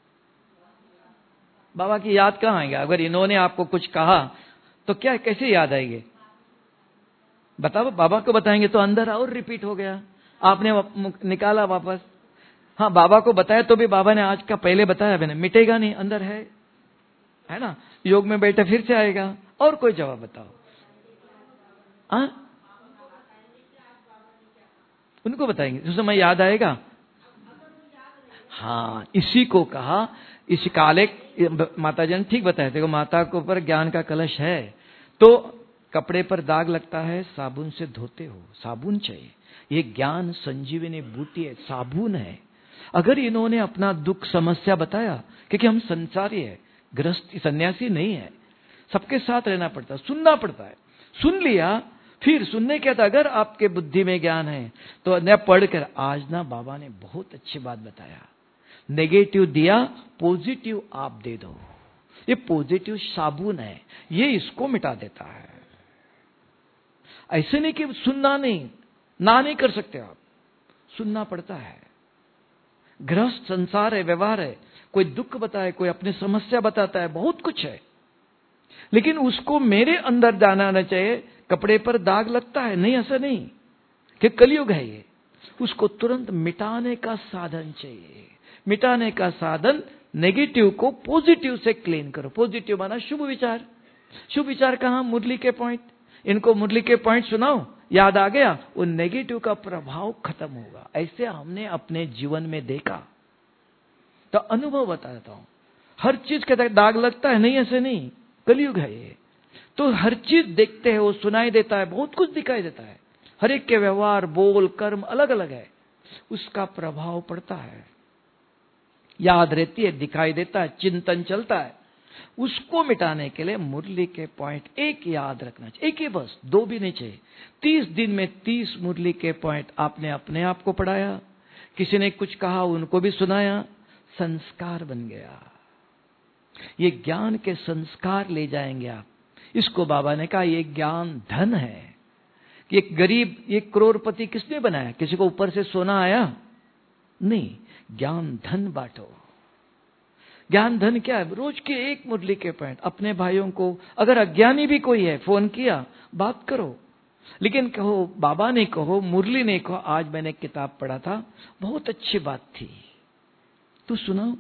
बाबा की याद कहां आएगा? अगर इन्होंने आपको कुछ कहा तो क्या, कैसे याद आएगी? बताओ, बाबा को बताएंगे तो अंदर और रिपीट हो गया, आपने निकाला वापस। हाँ, बाबा को बताया तो भी बाबा ने आज का पहले बताया, मैंने मिटेगा नहीं, अंदर है ना? योग में बैठे फिर से आएगा। और कोई जवाब बताओ। हाँ, उनको बताएंगे उस समय याद आएगा। हाँ, इसी को कहा, इस काले माता जी ने ठीक बताया। देखो, माता के ऊपर ज्ञान का कलश है, तो कपड़े पर दाग लगता है, साबुन से धोते हो, साबुन चाहिए। ये ज्ञान संजीवनी बूटी है, साबुन है। अगर इन्होंने अपना दुख समस्या बताया, क्योंकि हम संसारी है, गृहस्थ सन्यासी नहीं है, सबके साथ रहना पड़ता है, सुनना पड़ता है। सुन लिया, फिर सुनने के बाद अगर आपके बुद्धि में ज्ञान है तो न पढ़कर, आज ना बाबा ने बहुत अच्छी बात बताया, नेगेटिव दिया, पॉजिटिव आप दे दो। ये पॉजिटिव साबुन है, ये इसको मिटा देता है। ऐसे नहीं कि सुनना नहीं, ना नहीं कर सकते आप, सुनना पड़ता है। गृहस्थ संसार है, व्यवहार है, कोई दुख बताए, कोई अपनी समस्या बताता है, बहुत कुछ है, लेकिन उसको मेरे अंदर जाना आना चाहिए। कपड़े पर दाग लगता है, नहीं, ऐसा नहीं कि कलयुग है ये, उसको तुरंत मिटाने का साधन चाहिए। मिटाने का साधन, नेगेटिव को पॉजिटिव से क्लीन करो। पॉजिटिव माना शुभ विचार। शुभ विचार कहां? मुरली के पॉइंट। इनको मुरली के पॉइंट सुनाओ, याद आ गया, वो नेगेटिव का प्रभाव खत्म होगा। ऐसे हमने अपने जीवन में देखा, तो अनुभव बताता हूं। हर चीज के दाग लगता है, नहीं ऐसे नहीं, कलयुग है ये, तो हर चीज देखते हैं, वो सुनाई देता है, बहुत कुछ दिखाई देता है। हर एक के व्यवहार, बोल, कर्म अलग अलग है, उसका प्रभाव पड़ता है, याद रहती है, दिखाई देता है, चिंतन चलता है। उसको मिटाने के लिए मुरली के पॉइंट एक याद रखना चाहिए, एक ही बस, 2 भी नहीं चाहिए। 30 दिन में 30 मुरली के पॉइंट आपने अपने आप को पढ़ाया, किसी ने कुछ कहा उनको भी सुनाया, संस्कार बन गया। ये ज्ञान के संस्कार ले जाएंगे आप। इसको बाबा ने कहा, ये ज्ञान धन है। कि एक गरीब, एक करोड़पति किसने बनाया? किसी को ऊपर से सोना आया? नहीं, ज्ञान धन बांटो। ज्ञान धन क्या है? रोज के एक मुरली के पॉइंट अपने भाइयों को, अगर अज्ञानी भी कोई है, फोन किया, बात करो, लेकिन कहो, बाबा ने कहो, मुरली ने कहो, आज मैंने किताब पढ़ा था, बहुत अच्छी बात थी, तू सुनाओ।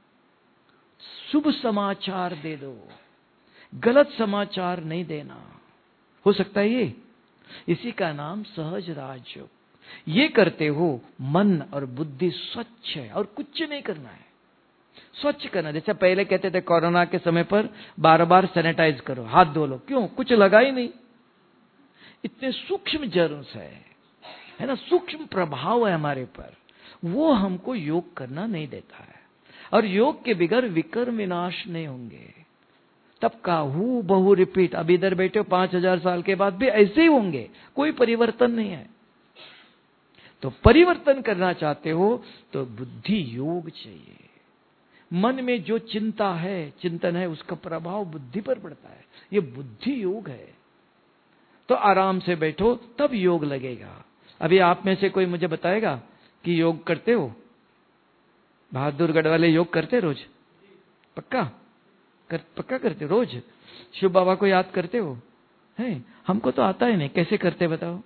शुभ समाचार दे दो, गलत समाचार नहीं देना। हो सकता है ये, इसी का नाम सहज राजयोग। ये करते हो, मन और बुद्धि स्वच्छ है, और कुछ नहीं करना है, स्वच्छ करना। जैसे पहले कहते थे कोरोना के समय पर, बार बार सैनिटाइज करो, हाथ धो लो, क्यों? कुछ लगा ही नहीं। इतने सूक्ष्म जर्म्स है ना, सूक्ष्म प्रभाव है हमारे पर, वो हमको योग करना नहीं देता है। और योग के बिगैर विकर्म विनाश नहीं होंगे। तब का हु बहु रिपीट। अब इधर बैठे हो, 5000 साल के बाद भी ऐसे ही होंगे, कोई परिवर्तन नहीं है। तो परिवर्तन करना चाहते हो तो बुद्धि योग चाहिए। मन में जो चिंता है, चिंतन है, उसका प्रभाव बुद्धि पर पड़ता है, ये बुद्धि योग है। तो आराम से बैठो, तब योग लगेगा। अभी आप में से कोई मुझे बताएगा कि योग करते हो? बहादुरगढ़ वाले योग करते रोज? पक्का पक्का करते रोज? शिव बाबा को याद करते हो? है, हमको तो आता ही नहीं, कैसे करते बताओ?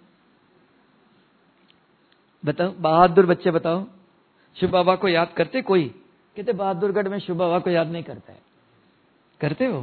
बताओ, बहादुर बच्चे बताओ, शिव बाबा को याद करते कोई? कहते बहादुरगढ़ में शिव बाबा को याद नहीं करता है। करते हो?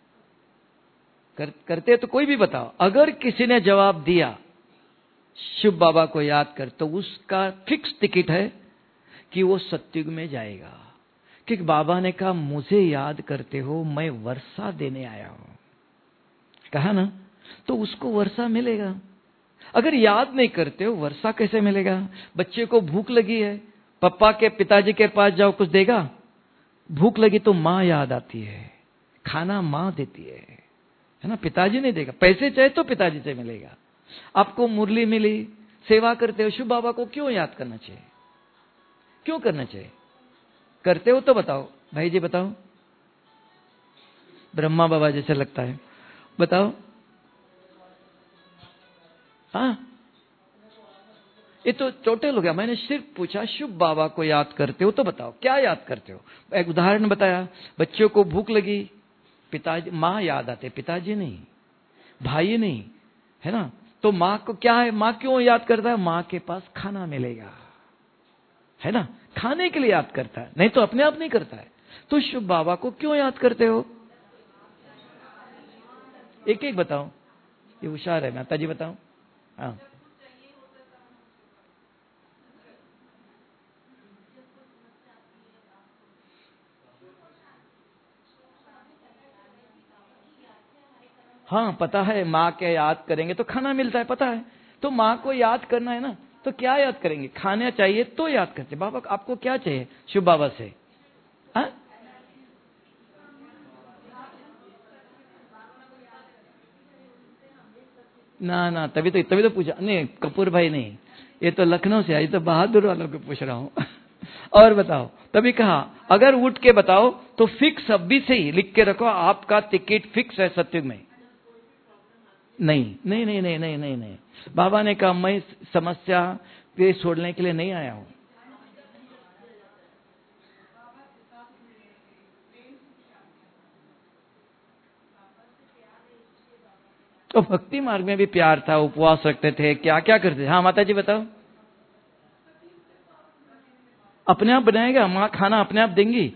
करते तो कोई भी बताओ। अगर किसी ने जवाब दिया शिव बाबा को याद कर, तो उसका फिक्स टिकट है कि वो सत्युग में जाएगा। क्योंकि बाबा ने कहा, मुझे याद करते हो, मैं वर्षा देने आया हूं, कहा ना, तो उसको वर्षा मिलेगा। अगर याद नहीं करते हो वर्षा कैसे मिलेगा? बच्चे को भूख लगी है, पापा के पिताजी के पास जाओ, कुछ देगा? भूख लगी तो माँ याद आती है, खाना माँ देती है ना, पिताजी नहीं देगा। पैसे चाहे तो पिताजी से मिलेगा। आपको मुरली मिली, सेवा करते हो, शिव बाबा को क्यों याद करना चाहिए? क्यों करना चाहिए? करते हो तो बताओ भाई जी, बताओ। ब्रह्मा बाबा जैसे लगता है, बताओ। हाँ, ये तो टोटल हो गया। मैंने सिर्फ पूछा शिव बाबा को याद करते हो तो बताओ, क्या याद करते हो? एक उदाहरण बताया, बच्चों को भूख लगी, पिताजी माँ याद आते, पिताजी नहीं, भाई नहीं, है ना। तो माँ को क्या है, माँ क्यों याद करता है? माँ के पास खाना मिलेगा, है ना, खाने के लिए याद करता है, नहीं तो अपने आप नहीं करता है। तो शिव बाबा को क्यों याद करते हो? एक एक बताओ, ये होशियार है। माता जी बताओ। हाँ, हाँ पता है, माँ के याद करेंगे तो खाना मिलता है, पता है। तो माँ को याद करना है ना, तो क्या याद करेंगे? खाना चाहिए तो याद करते। बाबा आपको क्या चाहिए शिव बाबा से? हाँ, ना तभी तो पूछा। नहीं कपूर भाई नहीं, ये तो लखनऊ से आई, तो बहादुर वालों को पूछ रहा हूँ। और बताओ, तभी कहा अगर उठ के बताओ तो फिक्स अभी से ही लिख के रखो, आपका टिकट फिक्स है सत्युग में। नहीं नहीं नहीं नहीं नहीं नहीं नहीं, बाबा ने कहा मैं समस्या पे छोड़ने के लिए नहीं आया हूं। तो भक्ति मार्ग में भी प्यार था, उपवास रखते थे, क्या क्या करते थे। हाँ माता जी बताओ। अपने आप बनाएगा, माँ खाना अपने आप देंगी।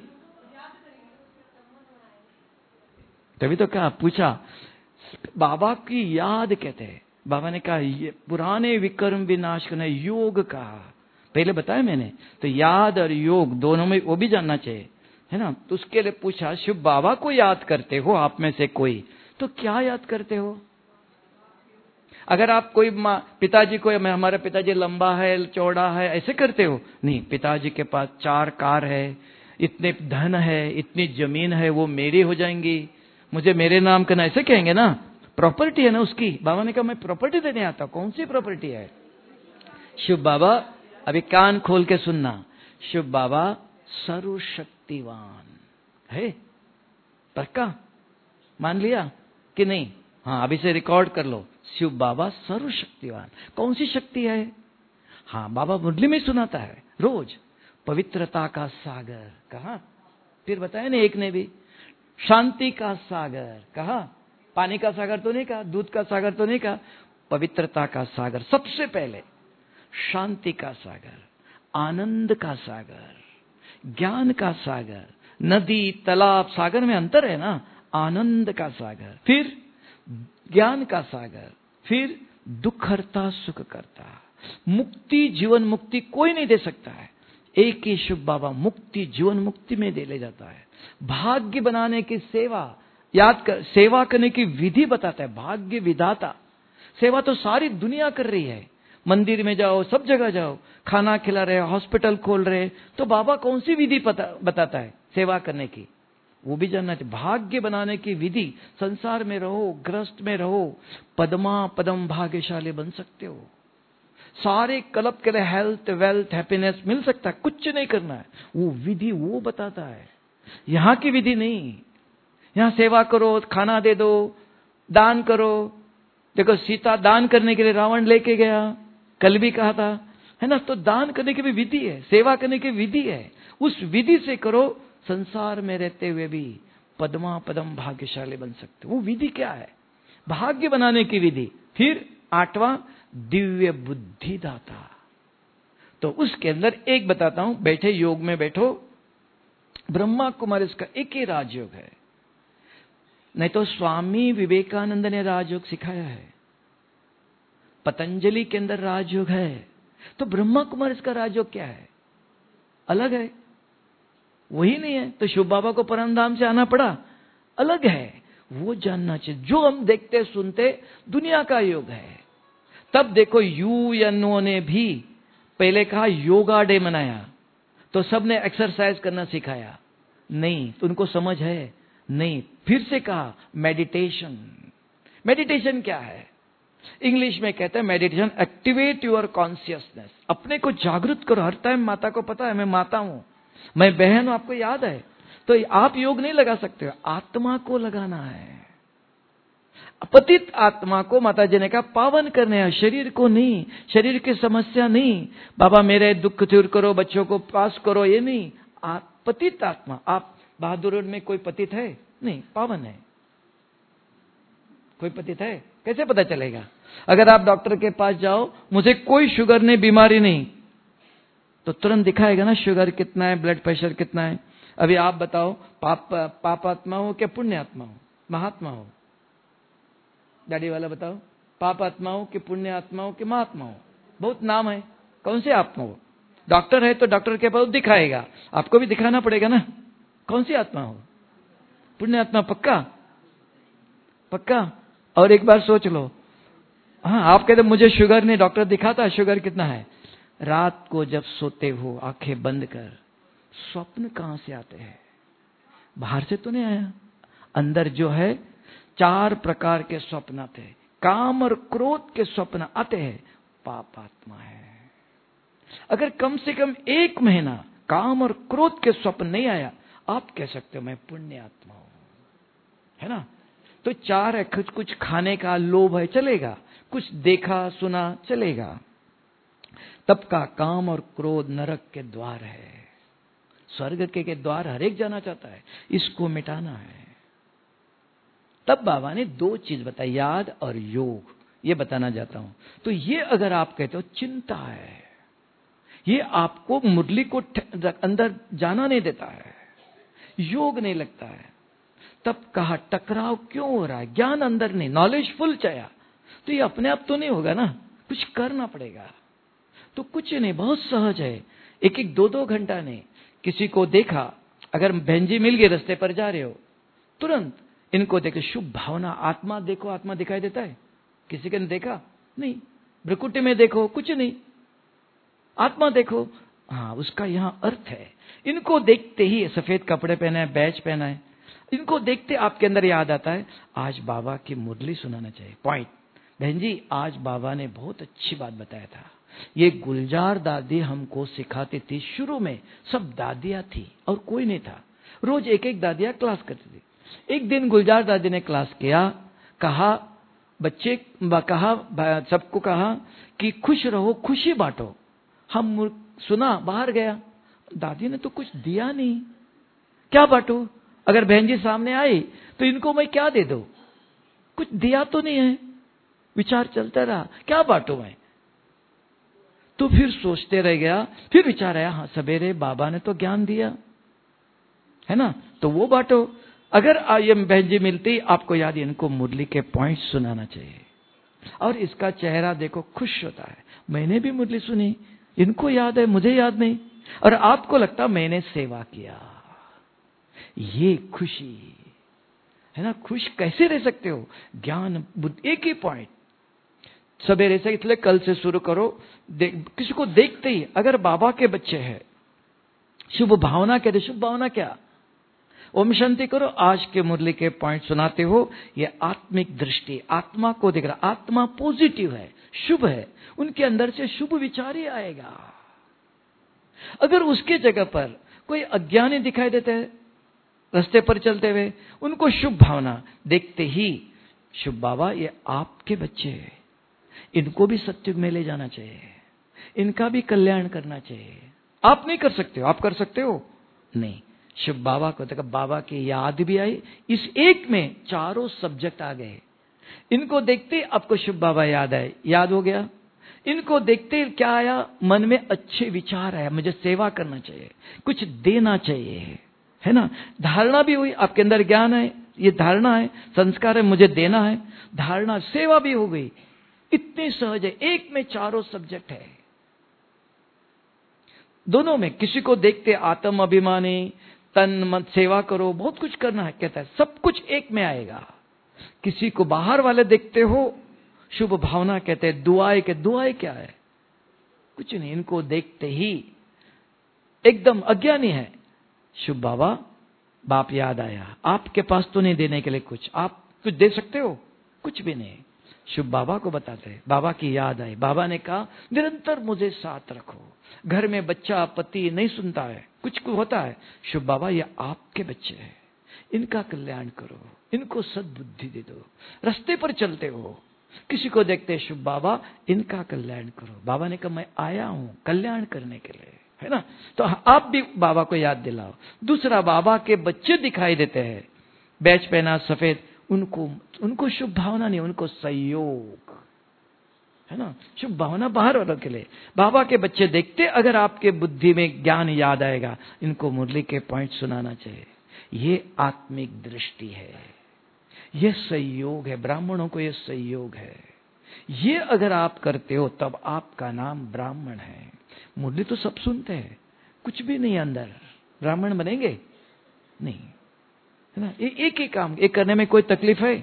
तभी तो कहा, पूछा बाबा की याद कहते हैं। बाबा ने कहा ये पुराने विक्रम विनाश करने योग कहा, पहले बताया मैंने। तो याद और योग दोनों में वो भी जानना चाहिए, है ना। तो उसके लिए पूछा शिव बाबा को याद करते हो आप में से कोई, तो क्या याद करते हो? अगर आप कोई पिताजी को, हमारा पिताजी लंबा है, चौड़ा है, ऐसे करते हो? नहीं, पिताजी के पास 4 कार है, इतने धन है, इतनी जमीन है, वो मेरी हो जाएंगी, मुझे मेरे नाम करना, ऐसे कहेंगे ना। प्रॉपर्टी है ना उसकी। बाबा ने कहा मैं प्रॉपर्टी देने आता। कौन सी प्रॉपर्टी है? शिव बाबा, अभी कान खोल के सुनना, शिव बाबा सर्वशक्तिवान है। पक्का मान लिया कि नहीं? हाँ, अभी से रिकॉर्ड कर लो, शिव बाबा सर्वशक्तिवान। कौन सी शक्ति है? हाँ, बाबा मुरली में सुनाता है रोज, पवित्रता का सागर कहा, फिर बताया ना एक ने भी, शांति का सागर कहा, पानी का सागर तो नहीं कहा, दूध का सागर तो नहीं कहा, पवित्रता का सागर सबसे पहले, शांति का सागर, आनंद का सागर, ज्ञान का सागर। नदी तालाब सागर में अंतर है ना। आनंद का सागर, फिर ज्ञान का सागर, फिर दुख हरता सुख करता, मुक्ति जीवन मुक्ति कोई नहीं दे सकता है, एक ही शिव बाबा मुक्ति जीवन मुक्ति में दे ले जाता है। भाग्य बनाने की सेवा, याद कर, सेवा करने की विधि बताता है, भाग्य विधाता। सेवा तो सारी दुनिया कर रही है, मंदिर में जाओ, सब जगह जाओ, खाना खिला रहे, हॉस्पिटल खोल रहे, तो बाबा कौन सी विधि बताता है सेवा करने की? वो भी जानना चाहिए। भाग्य बनाने की विधि, संसार में रहो, ग्रस्त में रहो, पद्मा पदम भाग्यशाली बन सकते हो। सारे क्लब के लिए हेल्थ वेल्थ हैप्पीनेस मिल सकता है, कुछ नहीं करना है, वो विधि वो बताता है, यहां की विधि नहीं। यहां सेवा करो, खाना दे दो, दान करो। देखो सीता दान करने के लिए रावण लेके गया, कल भी कहा था, है ना। तो दान करने की भी विधि है, सेवा करने की विधि है, उस विधि से करो, संसार में रहते हुए भी पद्मा पदम भाग्यशाली बन सकते। वो विधि क्या है? भाग्य बनाने की विधि। फिर 8वां दिव्य बुद्धि दाता। तो उसके अंदर एक बताता हूं, बैठे योग में बैठो, ब्रह्मा कुमारी इसका एक ही राजयोग है, नहीं तो स्वामी विवेकानंद ने राजयोग सिखाया है, पतंजलि के अंदर राजयोग है। तो ब्रह्मा कुमारी इसका राजयोग क्या है? अलग है, वही नहीं है। तो शिव बाबा को परमधाम से आना पड़ा, अलग है, वो जानना चाहिए। जो हम देखते सुनते दुनिया का योग है, तब देखो यूएनओ ने भी पहले कहा योगा डे मनाया तो सबने एक्सरसाइज करना सिखाया, नहीं तो उनको समझ है नहीं, फिर से कहा मेडिटेशन। मेडिटेशन क्या है? इंग्लिश में कहते हैं मेडिटेशन एक्टिवेट योर कॉन्शियसनेस, अपने को जागृत करो। हर टाइम माता को पता है मैं माता हूं, मैं बहन हूं, आपको याद है, तो आप योग नहीं लगा सकते हो, आत्मा को लगाना है। अपतित आत्मा को माता जी ने कहा पावन करने हैं, शरीर को नहीं, शरीर की समस्या नहीं, बाबा मेरे दुख दूर करो, बच्चों को पास करो, ये नहीं। पतित आत्मा, आप बहादुर रोड में कोई पतित है? नहीं, पावन है। कोई पतित है? कैसे पता चलेगा? अगर आप डॉक्टर के पास जाओ, मुझे कोई शुगर नहीं, बीमारी नहीं, तो तुरंत दिखाएगा ना शुगर कितना है, ब्लड प्रेशर कितना है। अभी आप बताओ, पाप आत्मा हो क्या पुण्य आत्मा हो, महात्मा हो? दाढ़ी वाला बताओ, पाप आत्मा हो कि पुण्य आत्मा हो कि महात्मा हो? बहुत नाम है, कौन से आत्मा हो? डॉक्टर है तो डॉक्टर के पास दिखाएगा, आपको भी दिखाना पड़ेगा ना, कौन सी आत्मा हो? पुण्य आत्मा पक्का? पक्का? और एक बार सोच लो, हाँ आप कहते मुझे शुगर नहीं, डॉक्टर दिखाता है शुगर कितना है। रात को जब सोते हो आंखें बंद कर, स्वप्न कहां से आते हैं? बाहर से तो नहीं आया, अंदर जो है 4 प्रकार के स्वप्न आते हैं, काम और क्रोध के स्वप्न आते हैं, पाप आत्मा है। अगर कम से कम 1 महीना काम और क्रोध के स्वप्न नहीं आया, आप कह सकते हो मैं पुण्य आत्मा हूं, है ना? तो 4 है, कुछ खाने का लोभ है, चलेगा, कुछ देखा सुना चलेगा। तब का काम और क्रोध नरक के द्वार है, स्वर्ग के द्वार हर एक जाना चाहता है, इसको मिटाना है। तब बाबा ने 2 चीज बताई, याद और योग, ये बताना चाहता हूं। तो ये अगर आप कहते हो चिंता है, ये आपको मुरली को अंदर जाना नहीं देता है, योग नहीं लगता है, तब कहा टकराव क्यों हो रहा है? ज्ञान अंदर नहीं, नॉलेज फुल चाहिए, तो ये अपने आप तो नहीं होगा ना, कुछ करना पड़ेगा। तो कुछ नहीं, बहुत सहज है, 1-1 2-2 घंटा नहीं। किसी को देखा, अगर बहन जी मिल गए, रास्ते पर जा रहे हो, तुरंत इनको देखो, शुभ भावना, आत्मा देखो, आत्मा दिखाई देता है? किसी के ने देखा? नहीं। भ्रकुटी में देखो, कुछ नहीं, आत्मा देखो, हाँ उसका यहां अर्थ है। इनको देखते ही, सफेद कपड़े पहने हैं, बैच पहना है, इनको देखते आपके अंदर याद आता है आज बाबा की मुरली सुनाना चाहिए। पॉइंट, बहन जी आज बाबा ने बहुत अच्छी बात बताया था, ये गुलजार दादी हमको सिखाती थी, शुरू में सब दादियां थी और कोई नहीं था, रोज 1-1 दादियां क्लास करती थी। एक दिन गुलजार दादी ने क्लास किया, कहा बच्चे, कहा सबको कहा कि खुश रहो, खुशी बांटो। हम सुना, बाहर गया, दादी ने तो कुछ दिया नहीं, क्या बांटो? अगर बहन जी सामने आई तो इनको मैं क्या दे दूं? कुछ दिया तो नहीं है। विचार चलता रहा, क्या बांटू मैं? तो फिर सोचते रह गया, फिर विचार आया, हाँ सवेरे बाबा ने तो ज्ञान दिया है ना, तो वो बांटो। अगर ये बहन जी मिलती, आपको याद, इनको मुरली के पॉइंट सुनाना चाहिए, और इसका चेहरा देखो खुश होता है, मैंने भी मुरली सुनी, इनको याद है, मुझे याद नहीं, और आपको लगता मैंने सेवा किया, ये खुशी है ना। खुश कैसे रह सकते हो? ज्ञान बुद्धि, एक ही पॉइंट सवेरे से, इसलिए कल से शुरू करो। किसी को देखते ही, अगर बाबा के बच्चे हैं, शुभ भावना कहते, शुभ भावना क्या? ओम शांति करो, आज के मुरली के पॉइंट सुनाते हो, ये आत्मिक दृष्टि, आत्मा को देख रहा, आत्मा पॉजिटिव है, शुभ है, उनके अंदर से शुभ विचार ही आएगा। अगर उसके जगह पर कोई अज्ञानी दिखाई देते हैं रास्ते पर चलते हुए, उनको शुभ भावना देखते ही, शुभ बाबा ये आपके बच्चे हैं, इनको भी सत्युग में ले जाना चाहिए, इनका भी कल्याण करना चाहिए। आप नहीं कर सकते हो, आप कर सकते हो? नहीं। शुभ बाबा को देखा, बाबा की याद भी आई, इस एक में 4 सब्जेक्ट आ गए। इनको देखते आपको शुभ बाबा याद आए, याद हो गया। इनको देखते क्या आया? मन में अच्छे विचार आया, मुझे सेवा करना चाहिए, कुछ देना चाहिए, है ना। धारणा भी हुई, आपके अंदर ज्ञान है, ये धारणा है, संस्कार है, मुझे देना है, धारणा, सेवा भी हो गई। इतनी सहज है, एक में 4 सब्जेक्ट है। दोनों में किसी को देखते आत्म अभिमानी, तन मन सेवा करो, बहुत कुछ करना है, कहता है सब कुछ एक में आएगा। किसी को बाहर वाले देखते हो, शुभ भावना कहते हैं, दुआएं के दुआएं क्या है? कुछ नहीं, इनको देखते ही एकदम अज्ञानी है। शुभ बाबा, बाप याद आया, आपके पास तो नहीं देने के लिए कुछ, आप कुछ दे सकते हो? कुछ भी नहीं। शुभ बाबा को बताते हैं, बाबा की याद आई, बाबा ने कहा निरंतर मुझे साथ रखो। घर में बच्चा पति नहीं सुनता है, कुछ होता है, शुभ बाबा ये आपके बच्चे हैं, इनका कल्याण करो, इनको सद्बुद्धि दे दो। रास्ते पर चलते हो, किसी को देखते, शुभ बाबा इनका कल्याण करो। बाबा ने कहा मैं आया हूं कल्याण करने के लिए, है ना? तो आप भी बाबा को याद दिलाओ। दूसरा, बाबा के बच्चे दिखाई देते हैं, बैच पहना सफेद, उनको शुभ भावना नहीं, उनको सहयोग, है ना? शुभ भावना बाहर वालों के लिए। बाबा के बच्चे देखते, अगर आपके बुद्धि में ज्ञान याद आएगा, इनको मुरली के पॉइंट सुनाना चाहिए। ये आत्मिक दृष्टि है, ये सहयोग है, ब्राह्मणों को ये सहयोग है। ये अगर आप करते हो तब आपका नाम ब्राह्मण है। मुरली तो सब सुनते हैं, कुछ भी नहीं अंदर, ब्राह्मण बनेंगे नहीं, है ना? एक ही काम, एक करने में कोई तकलीफ है?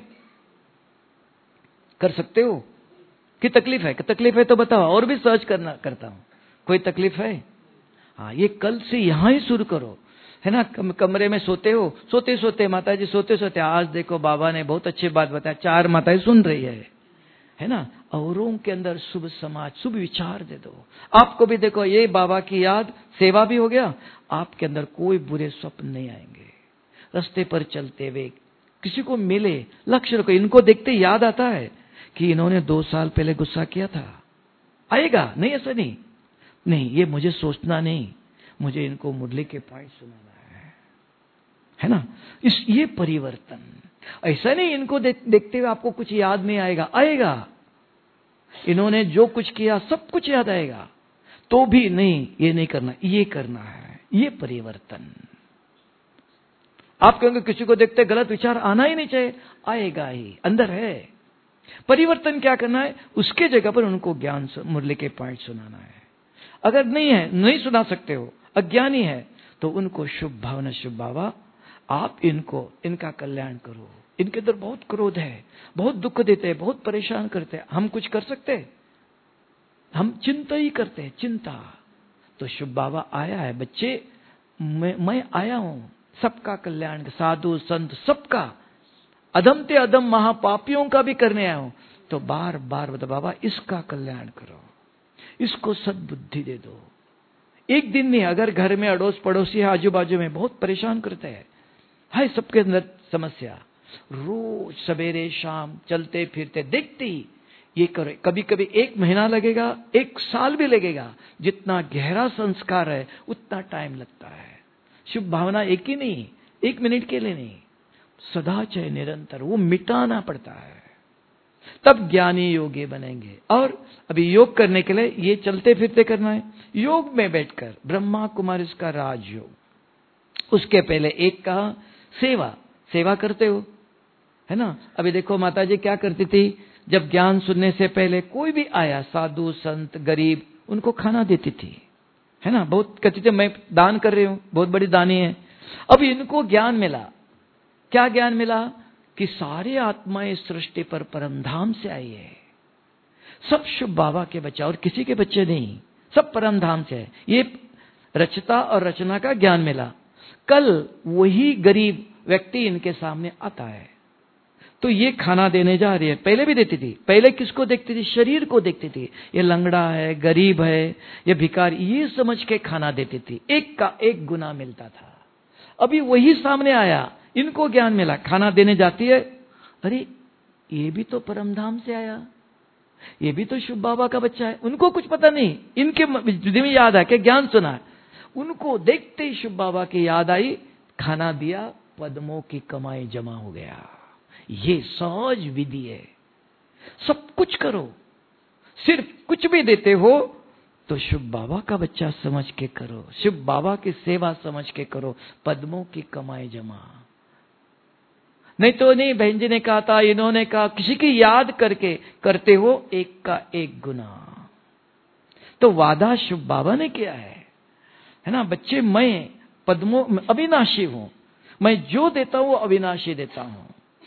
कर सकते हो कि तकलीफ है? तकलीफ है तो बताओ, और भी सर्च करता हूं, कोई तकलीफ है? हाँ, ये कल से यहां ही शुरू करो, है ना? कमरे में सोते हो, सोते सोते माता जी सोते सोते, आज देखो बाबा ने बहुत अच्छी बात बताया, 4 माताएं सुन रही है ना? औरों के अंदर शुभ समाज, शुभ विचार दे दो। आपको भी देखो, ये बाबा की याद, सेवा भी हो गया, आपके अंदर कोई बुरे स्वप्न नहीं आएंगे। रास्ते पर चलते हुए किसी को मिले, लक्ष्य रखो, इनको देखते याद आता है कि इन्होंने 2 साल पहले गुस्सा किया था, आएगा नहीं? ऐसा नहीं, ये मुझे सोचना नहीं, मुझे इनको मुरली के पॉइंट सुनाना है ना? ये परिवर्तन। ऐसा नहीं इनको देखते हुए आपको कुछ याद नहीं आएगा। इन्होंने जो कुछ किया सब कुछ याद आएगा, तो भी नहीं, ये नहीं करना, ये करना है। ये परिवर्तन। आप कहेंगे किसी को देखते गलत विचार आना ही नहीं चाहिए, आएगा ही, अंदर है। परिवर्तन क्या करना है? उसके जगह पर उनको ज्ञान मुरली के पॉइंट सुनाना है। अगर नहीं है, नहीं सुना सकते हो, अज्ञानी है, तो उनको शुभ भावना, शुभ बाबा आप इनका कल्याण करो, इनके अंदर बहुत क्रोध है, बहुत दुख देते हैं, बहुत परेशान करते हैं, हम कुछ कर सकते? हम चिंता ही करते हैं, चिंता। तो शुभ बाबा आया है, बच्चे मैं आया हूं सबका कल्याण, साधु संत सबका, अधम ते अधम महापापियों का भी करने आया हूं। तो बार बार बता, बाबा इसका कल्याण करो, इसको सद्बुद्धि दे दो। एक दिन नहीं, अगर घर में अड़ोस पड़ोसी आजू बाजू में बहुत परेशान करते हैं, है सबके अंदर समस्या, रोज सवेरे शाम चलते फिरते देखते ही ये करो। कभी कभी 1 महीना लगेगा, 1 साल भी लगेगा। जितना गहरा संस्कार है उतना टाइम लगता है। शुभ भावना एक ही नहीं, 1 मिनट के लिए नहीं, सदा चाहे निरंतर, वो मिटाना पड़ता है, तब ज्ञानी योगी बनेंगे। और अभी योग करने के लिए ये चलते फिरते करना है। योग में बैठकर ब्रह्मा कुमारी इसका राजयोग, उसके पहले एक कहा सेवा करते हो, है ना? अभी देखो माता जी क्या करती थी, जब ज्ञान सुनने से पहले कोई भी आया, साधु संत गरीब, उनको खाना देती थी, है ना? बहुत कहती थी मैं दान कर रही हूं, बहुत बड़ी दानी है। अब इनको ज्ञान मिला, क्या ज्ञान मिला? कि सारी आत्माएं सृष्टि पर परमधाम से आई है, सब शुभ बाबा के बच्चे, और किसी के बच्चे नहीं, सब परमधाम से है। ये रचता और रचना का ज्ञान मिला। कल वही गरीब व्यक्ति इनके सामने आता है, तो ये खाना देने जा रही है। पहले भी देती थी, पहले किसको देखती थी? शरीर को देखती थी, ये लंगड़ा है, गरीब है, ये भिखारी, ये समझ के खाना देती थी, 1 का 1 गुना मिलता था। अभी वही सामने आया, इनको ज्ञान मिला, खाना देने जाती है, अरे ये भी तो परमधाम से आया, ये भी तो शुभ बाबा का बच्चा है। उनको कुछ पता नहीं, इनके बुद्धि में याद है कि ज्ञान सुना, उनको देखते ही शुभ बाबा की याद आई, खाना दिया, पद्मों की कमाई जमा हो गया। ये सहज विधि है। सब कुछ करो, सिर्फ कुछ भी देते हो तो शुभ बाबा का बच्चा समझ के करो, शुभ बाबा की सेवा समझ के करो, पद्मों की कमाई जमा। नहीं तो नहीं, बहन जी ने कहा था, इन्होंने कहा, किसी की याद करके करते हो 1 का 1 गुना। तो वादा शुभ बाबा ने किया है ना? बच्चे मैं अविनाशी हूं, मैं जो देता हूं वो अविनाशी देता हूं।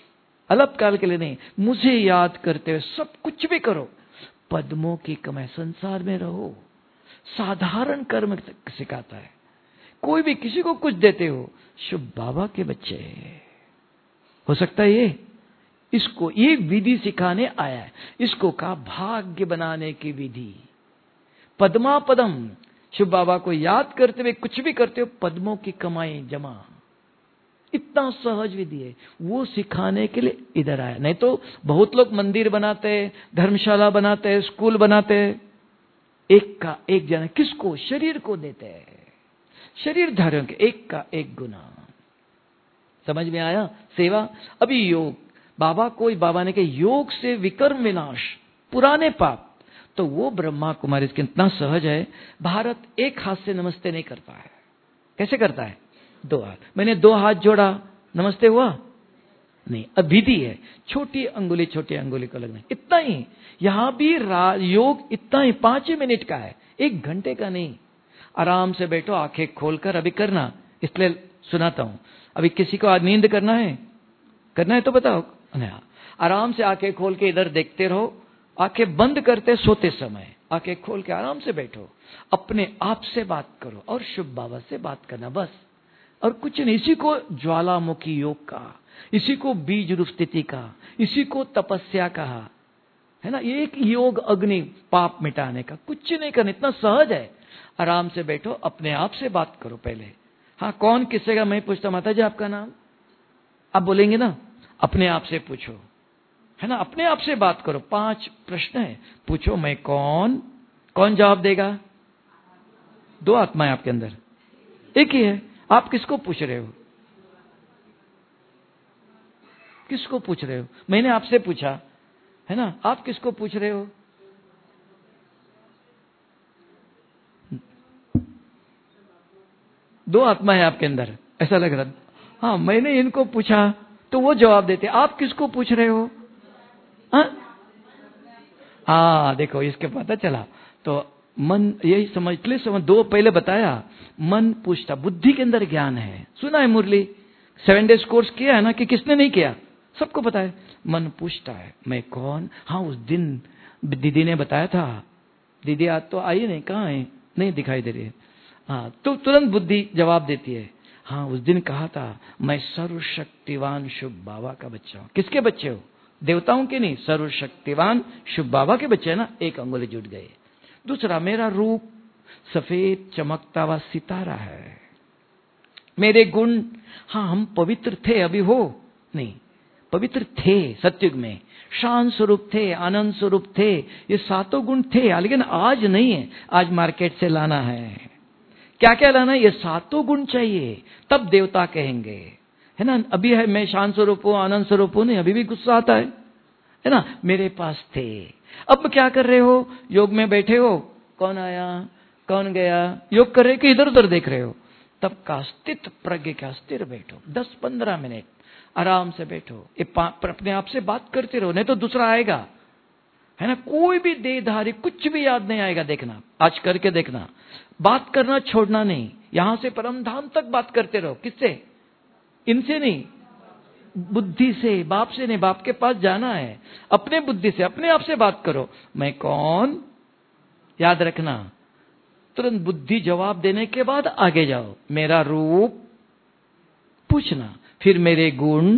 अल्पकाल के लिए नहीं, मुझे याद करते हुए सब कुछ भी करो, पद्मों की कमाई, संसार में रहो। साधारण कर्म सिखाता है। कोई भी किसी को कुछ देते हो, शुभ बाबा के बच्चे हो सकता है इसको ये विधि सिखाने आया है। इसको कहा भाग्य बनाने की विधि। पद्मा पदम, शुभ बाबा को याद करते हुए कुछ भी करते हो, पद्मों की कमाई जमा। इतना सहज विधि है, वो सिखाने के लिए इधर आया। नहीं तो बहुत लोग मंदिर बनाते हैं, धर्मशाला बनाते हैं, स्कूल बनाते हैं, एक का एक जना किसको? शरीर को देते हैं, शरीरधारियों के एक का एक गुना। समझ में आया? सेवा। अभी योग, बाबा ने कहा योग से विकर्म विनाश, पुराने पाप। तो वो ब्रह्मा कुमारी इसके इतना सहज है, भारत एक हाथ से नमस्ते नहीं करता है। कैसे करता है? 2 हाथ। मैंने 2 हाथ जोड़ा, नमस्ते हुआ नहीं। अब विधि है, छोटी अंगुली को लगना, इतना ही। यहां भी योग इतना ही, 5 मिनट का है, 1 घंटे का नहीं। आराम से बैठो, आंखें खोलकर अभी करना, इसलिए सुनाता हूं। अभी किसी को आज नींद करना है तो बताओ। आराम से आंखें खोल के इधर देखते रहो, आंखें बंद करते सोते समय आंखें खोल के आराम से बैठो, अपने आप से बात करो और शुभ बाबा से बात करना, बस और कुछ नहीं। इसी को ज्वालामुखी योग कहा, इसी को बीज रूप स्थिति कहा, इसी को तपस्या कहा, है ना। ये एक योग अग्नि, पाप मिटाने का, कुछ नहीं करना, इतना सहज है। आराम से बैठो, अपने आप से बात करो पहले। हाँ, कौन किससे का? मैं पूछता, माता जी आपका नाम? आप बोलेंगे ना, अपने आप से पूछो, है ना। अपने आप से बात करो। 5 प्रश्न है, पूछो मैं कौन जवाब देगा? 2 आत्माएं आपके अंदर, एक ही है। आप किसको पूछ रहे हो? किसको पूछ रहे हो? मैंने आपसे पूछा, है ना। आप किसको पूछ रहे हो? दो आत्मा है आपके अंदर, ऐसा लग रहा। हाँ, मैंने इनको पूछा तो वो जवाब देते। आप किसको पूछ रहे हो? हाँ, देखो इसके पता चला। तो मन, यही समझ ले, समझ। 2 पहले बताया, मन पूछता, बुद्धि के अंदर ज्ञान है। सुना है मुरली, 7 डेज कोर्स किया है ना, कि किसने नहीं किया? सबको पता है। मन पूछता है मैं कौन? हाँ, उस दिन दीदी ने बताया था। दीदी आज तो आई नहीं, कहाँ है? नहीं दिखाई दे रही है। हाँ, तो तुरंत बुद्धि जवाब देती है, हाँ उस दिन कहा था मैं सर्वशक्तिवान शुभ बाबा का बच्चा हूँ। किसके बच्चे हो? देवताओं के नहीं, सर्वशक्तिवान शुभ बाबा के बच्चे है ना। 1 अंगुली जुट गए। दूसरा, मेरा रूप सफेद चमकता हुआ सितारा है। मेरे गुण, हाँ हम पवित्र थे, अभी हो नहीं, पवित्र थे सत्युग में, शांत स्वरूप थे, आनंद स्वरूप थे, ये 7 गुण थे, लेकिन आज नहीं है। आज मार्केट से लाना है। क्या क्या लाना है? ये 7 गुण चाहिए, तब देवता कहेंगे, है ना। अभी है मैं शांत स्वरूप हूं, आनंद स्वरूप हूं, नहीं, अभी भी गुस्सा आता है ना। मेरे पास थे। अब क्या कर रहे हो? योग में बैठे हो, कौन आया कौन गया, योग कर रहे हो कि इधर उधर देख रहे हो? तब का स्थित प्रज्ञ का स्थिर बैठो, 10-15 मिनट आराम से बैठो, अपने आप से बात करते रहो, नहीं तो दूसरा आएगा, है ना। कोई भी देहधारी कुछ भी याद नहीं आएगा। देखना, आज करके देखना, बात करना छोड़ना नहीं। यहां से परम धाम तक बात करते रहो। किससे? इनसे नहीं, बुद्धि से, बाप से नहीं। बाप के पास जाना है, अपने बुद्धि से, अपने आप से बात करो। मैं कौन? याद रखना। तुरंत बुद्धि जवाब देने के बाद आगे जाओ। मेरा रूप पूछना, फिर मेरे गुण,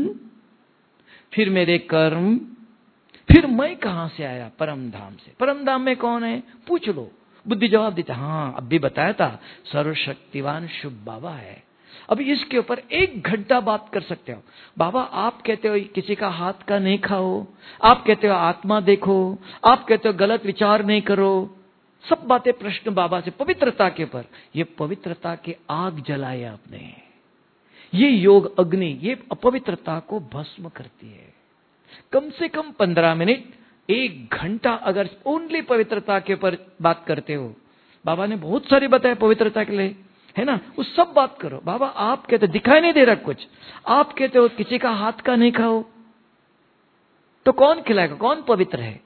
फिर मेरे कर्म, फिर मैं कहां से आया? परम धाम से। परम धाम में कौन है? पूछ लो। बुद्धि जवाब देता, हाँ अब भी बताया था, सर्वशक्तिवान शुभ बाबा है। अभी इसके ऊपर 1 घंटा बात कर सकते हो। बाबा आप कहते हो किसी का हाथ का नहीं खाओ, आप कहते हो आत्मा देखो, आप कहते हो गलत विचार नहीं करो, सब बातें प्रश्न बाबा से पवित्रता के ऊपर। ये पवित्रता की आग जलाए आपने। ये योग अग्नि, ये अपवित्रता को भस्म करती है। कम से कम 15 मिनट, 1 घंटा अगर ओनली पवित्रता के ऊपर बात करते हो। बाबा ने बहुत सारी बताया पवित्रता के लिए, है ना। उस सब बात करो। बाबा आप कहते दिखाई नहीं दे रहा कुछ, आप कहते हो किसी का हाथ का नहीं खाओ, तो कौन खिलाएगा? कौन पवित्र है?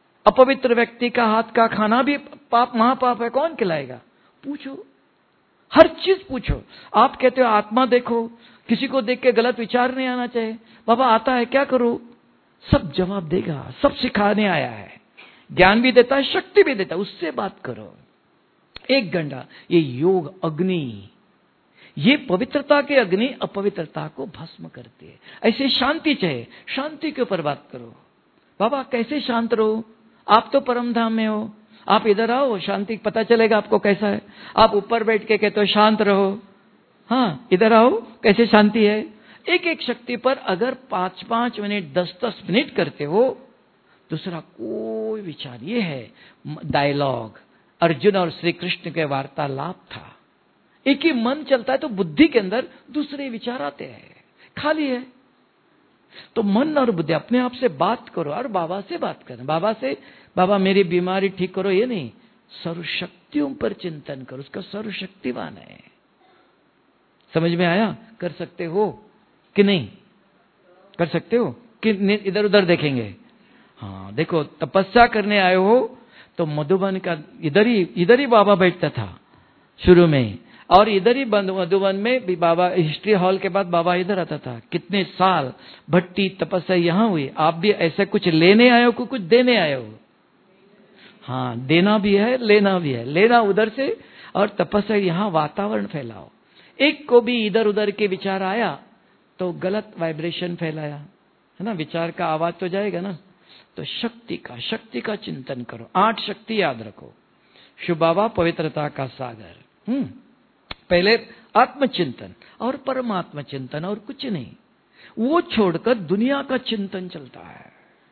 अपवित्र व्यक्ति का हाथ का खाना भी पाप, महापाप है, कौन खिलाएगा? पूछो। हर चीज पूछो। आप कहते हो आत्मा देखो, किसी को देख के गलत विचार नहीं आना चाहिए, बाबा आता है क्या करूं, सब जवाब देगा, सब सिखाने आया है, ज्ञान भी देता है, शक्ति भी देता है, उससे बात करो। 1 घंटा ये योग अग्नि, ये पवित्रता के अग्नि अपवित्रता को भस्म करती है। ऐसे शांति चाहिए, शांति के ऊपर बात करो। बाबा कैसे शांत रहो, आप तो परम धाम में हो, आप इधर आओ, शांति पता चलेगा आपको कैसा है। आप ऊपर बैठ के कहते हो शांत रहो, हाँ इधर आओ कैसे शांति है। एक एक शक्ति पर अगर 5-5 मिनट 10-10 मिनट करते हो, दूसरा कोई विचार, ये है डायलॉग। अर्जुन और श्री कृष्ण के वार्तालाप था, एक ही मन चलता है तो बुद्धि के अंदर दूसरे विचार आते हैं, खाली है तो मन और बुद्धि अपने आप से बात करो। और बाबा से बात करें, बाबा से बाबा मेरी बीमारी ठीक करो, ये नहीं, सर्वशक्तियों पर चिंतन करो, उसका सर्वशक्तिवान है। समझ में आया? कर सकते हो कि नहीं? कर सकते हो कि इधर उधर देखेंगे? हाँ देखो, तपस्या करने आए हो तो मधुबन का इधर ही बाबा बैठता था शुरू में, और इधर ही मधुबन में भी बाबा, हिस्ट्री हॉल के बाद बाबा इधर आता था। कितने साल भट्टी तपस्या यहां हुई। आप भी ऐसा कुछ लेने आए हो, कुछ देने आए हो? हाँ, देना भी है, लेना भी है। लेना उधर से, और तपस्या यहां वातावरण फैलाओ। एक को भी इधर उधर के विचार आया तो गलत वाइब्रेशन फैलाया, है ना, विचार का आवाज तो जाएगा ना। तो शक्ति का चिंतन करो। 8 शक्ति याद रखो। शिव बाबा पवित्रता का सागर। पहले आत्मचिंतन और परमात्मा चिंतन, और कुछ नहीं। वो छोड़कर दुनिया का चिंतन चलता है,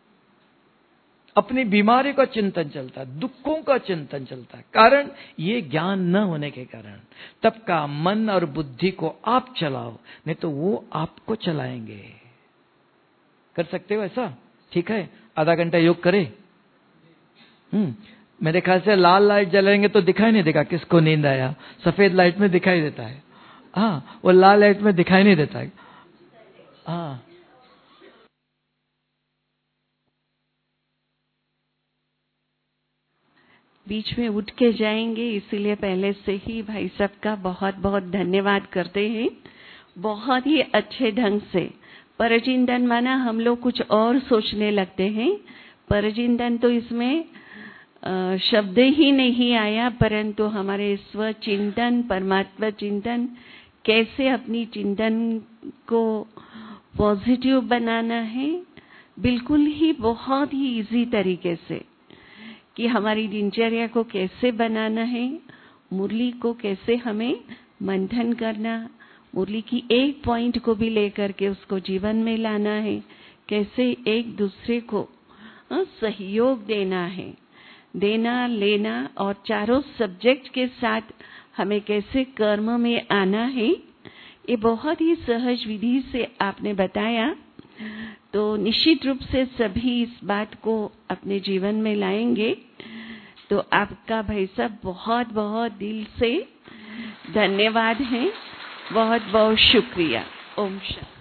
अपनी बीमारी का चिंतन चलता है, दुखों का चिंतन चलता है। कारण ये ज्ञान न होने के कारण। तब का मन और बुद्धि को आप चलाओ, नहीं तो वो आपको चलाएंगे। कर सकते हो ऐसा? ठीक है, आधा घंटा योग करें। मेरे ख्याल से लाल लाइट जलाएंगे तो दिखाई नहीं देगा किसको नींद आया, सफेद लाइट में दिखाई देता है। हाँ, वो लाल लाइट में दिखाई नहीं देता है। हाँ, बीच में उठ के जाएंगे, इसीलिए पहले से ही भाई साहब का बहुत बहुत धन्यवाद करते हैं। बहुत ही अच्छे ढंग से परचिंतन माना हम लोग कुछ और सोचने लगते हैं। परचिंतन तो इसमें शब्द ही नहीं आया, परंतु हमारे स्व चिंतन, परमात्मा चिंतन, कैसे अपनी चिंतन को पॉजिटिव बनाना है, बिल्कुल ही बहुत ही इजी तरीके से, कि हमारी दिनचर्या को कैसे बनाना है, मुरली को कैसे हमें मंथन करना, मुरली की एक पॉइंट को भी लेकर के उसको जीवन में लाना है, कैसे एक दूसरे को सहयोग देना है, देना लेना, और चारों सब्जेक्ट के साथ हमें कैसे कर्म में आना है, ये बहुत ही सहज विधि से आपने बताया। तो निश्चित रूप से सभी इस बात को अपने जीवन में लाएंगे। तो आपका भाई साहब बहुत बहुत दिल से धन्यवाद है, बहुत बहुत शुक्रिया। ओम शांति।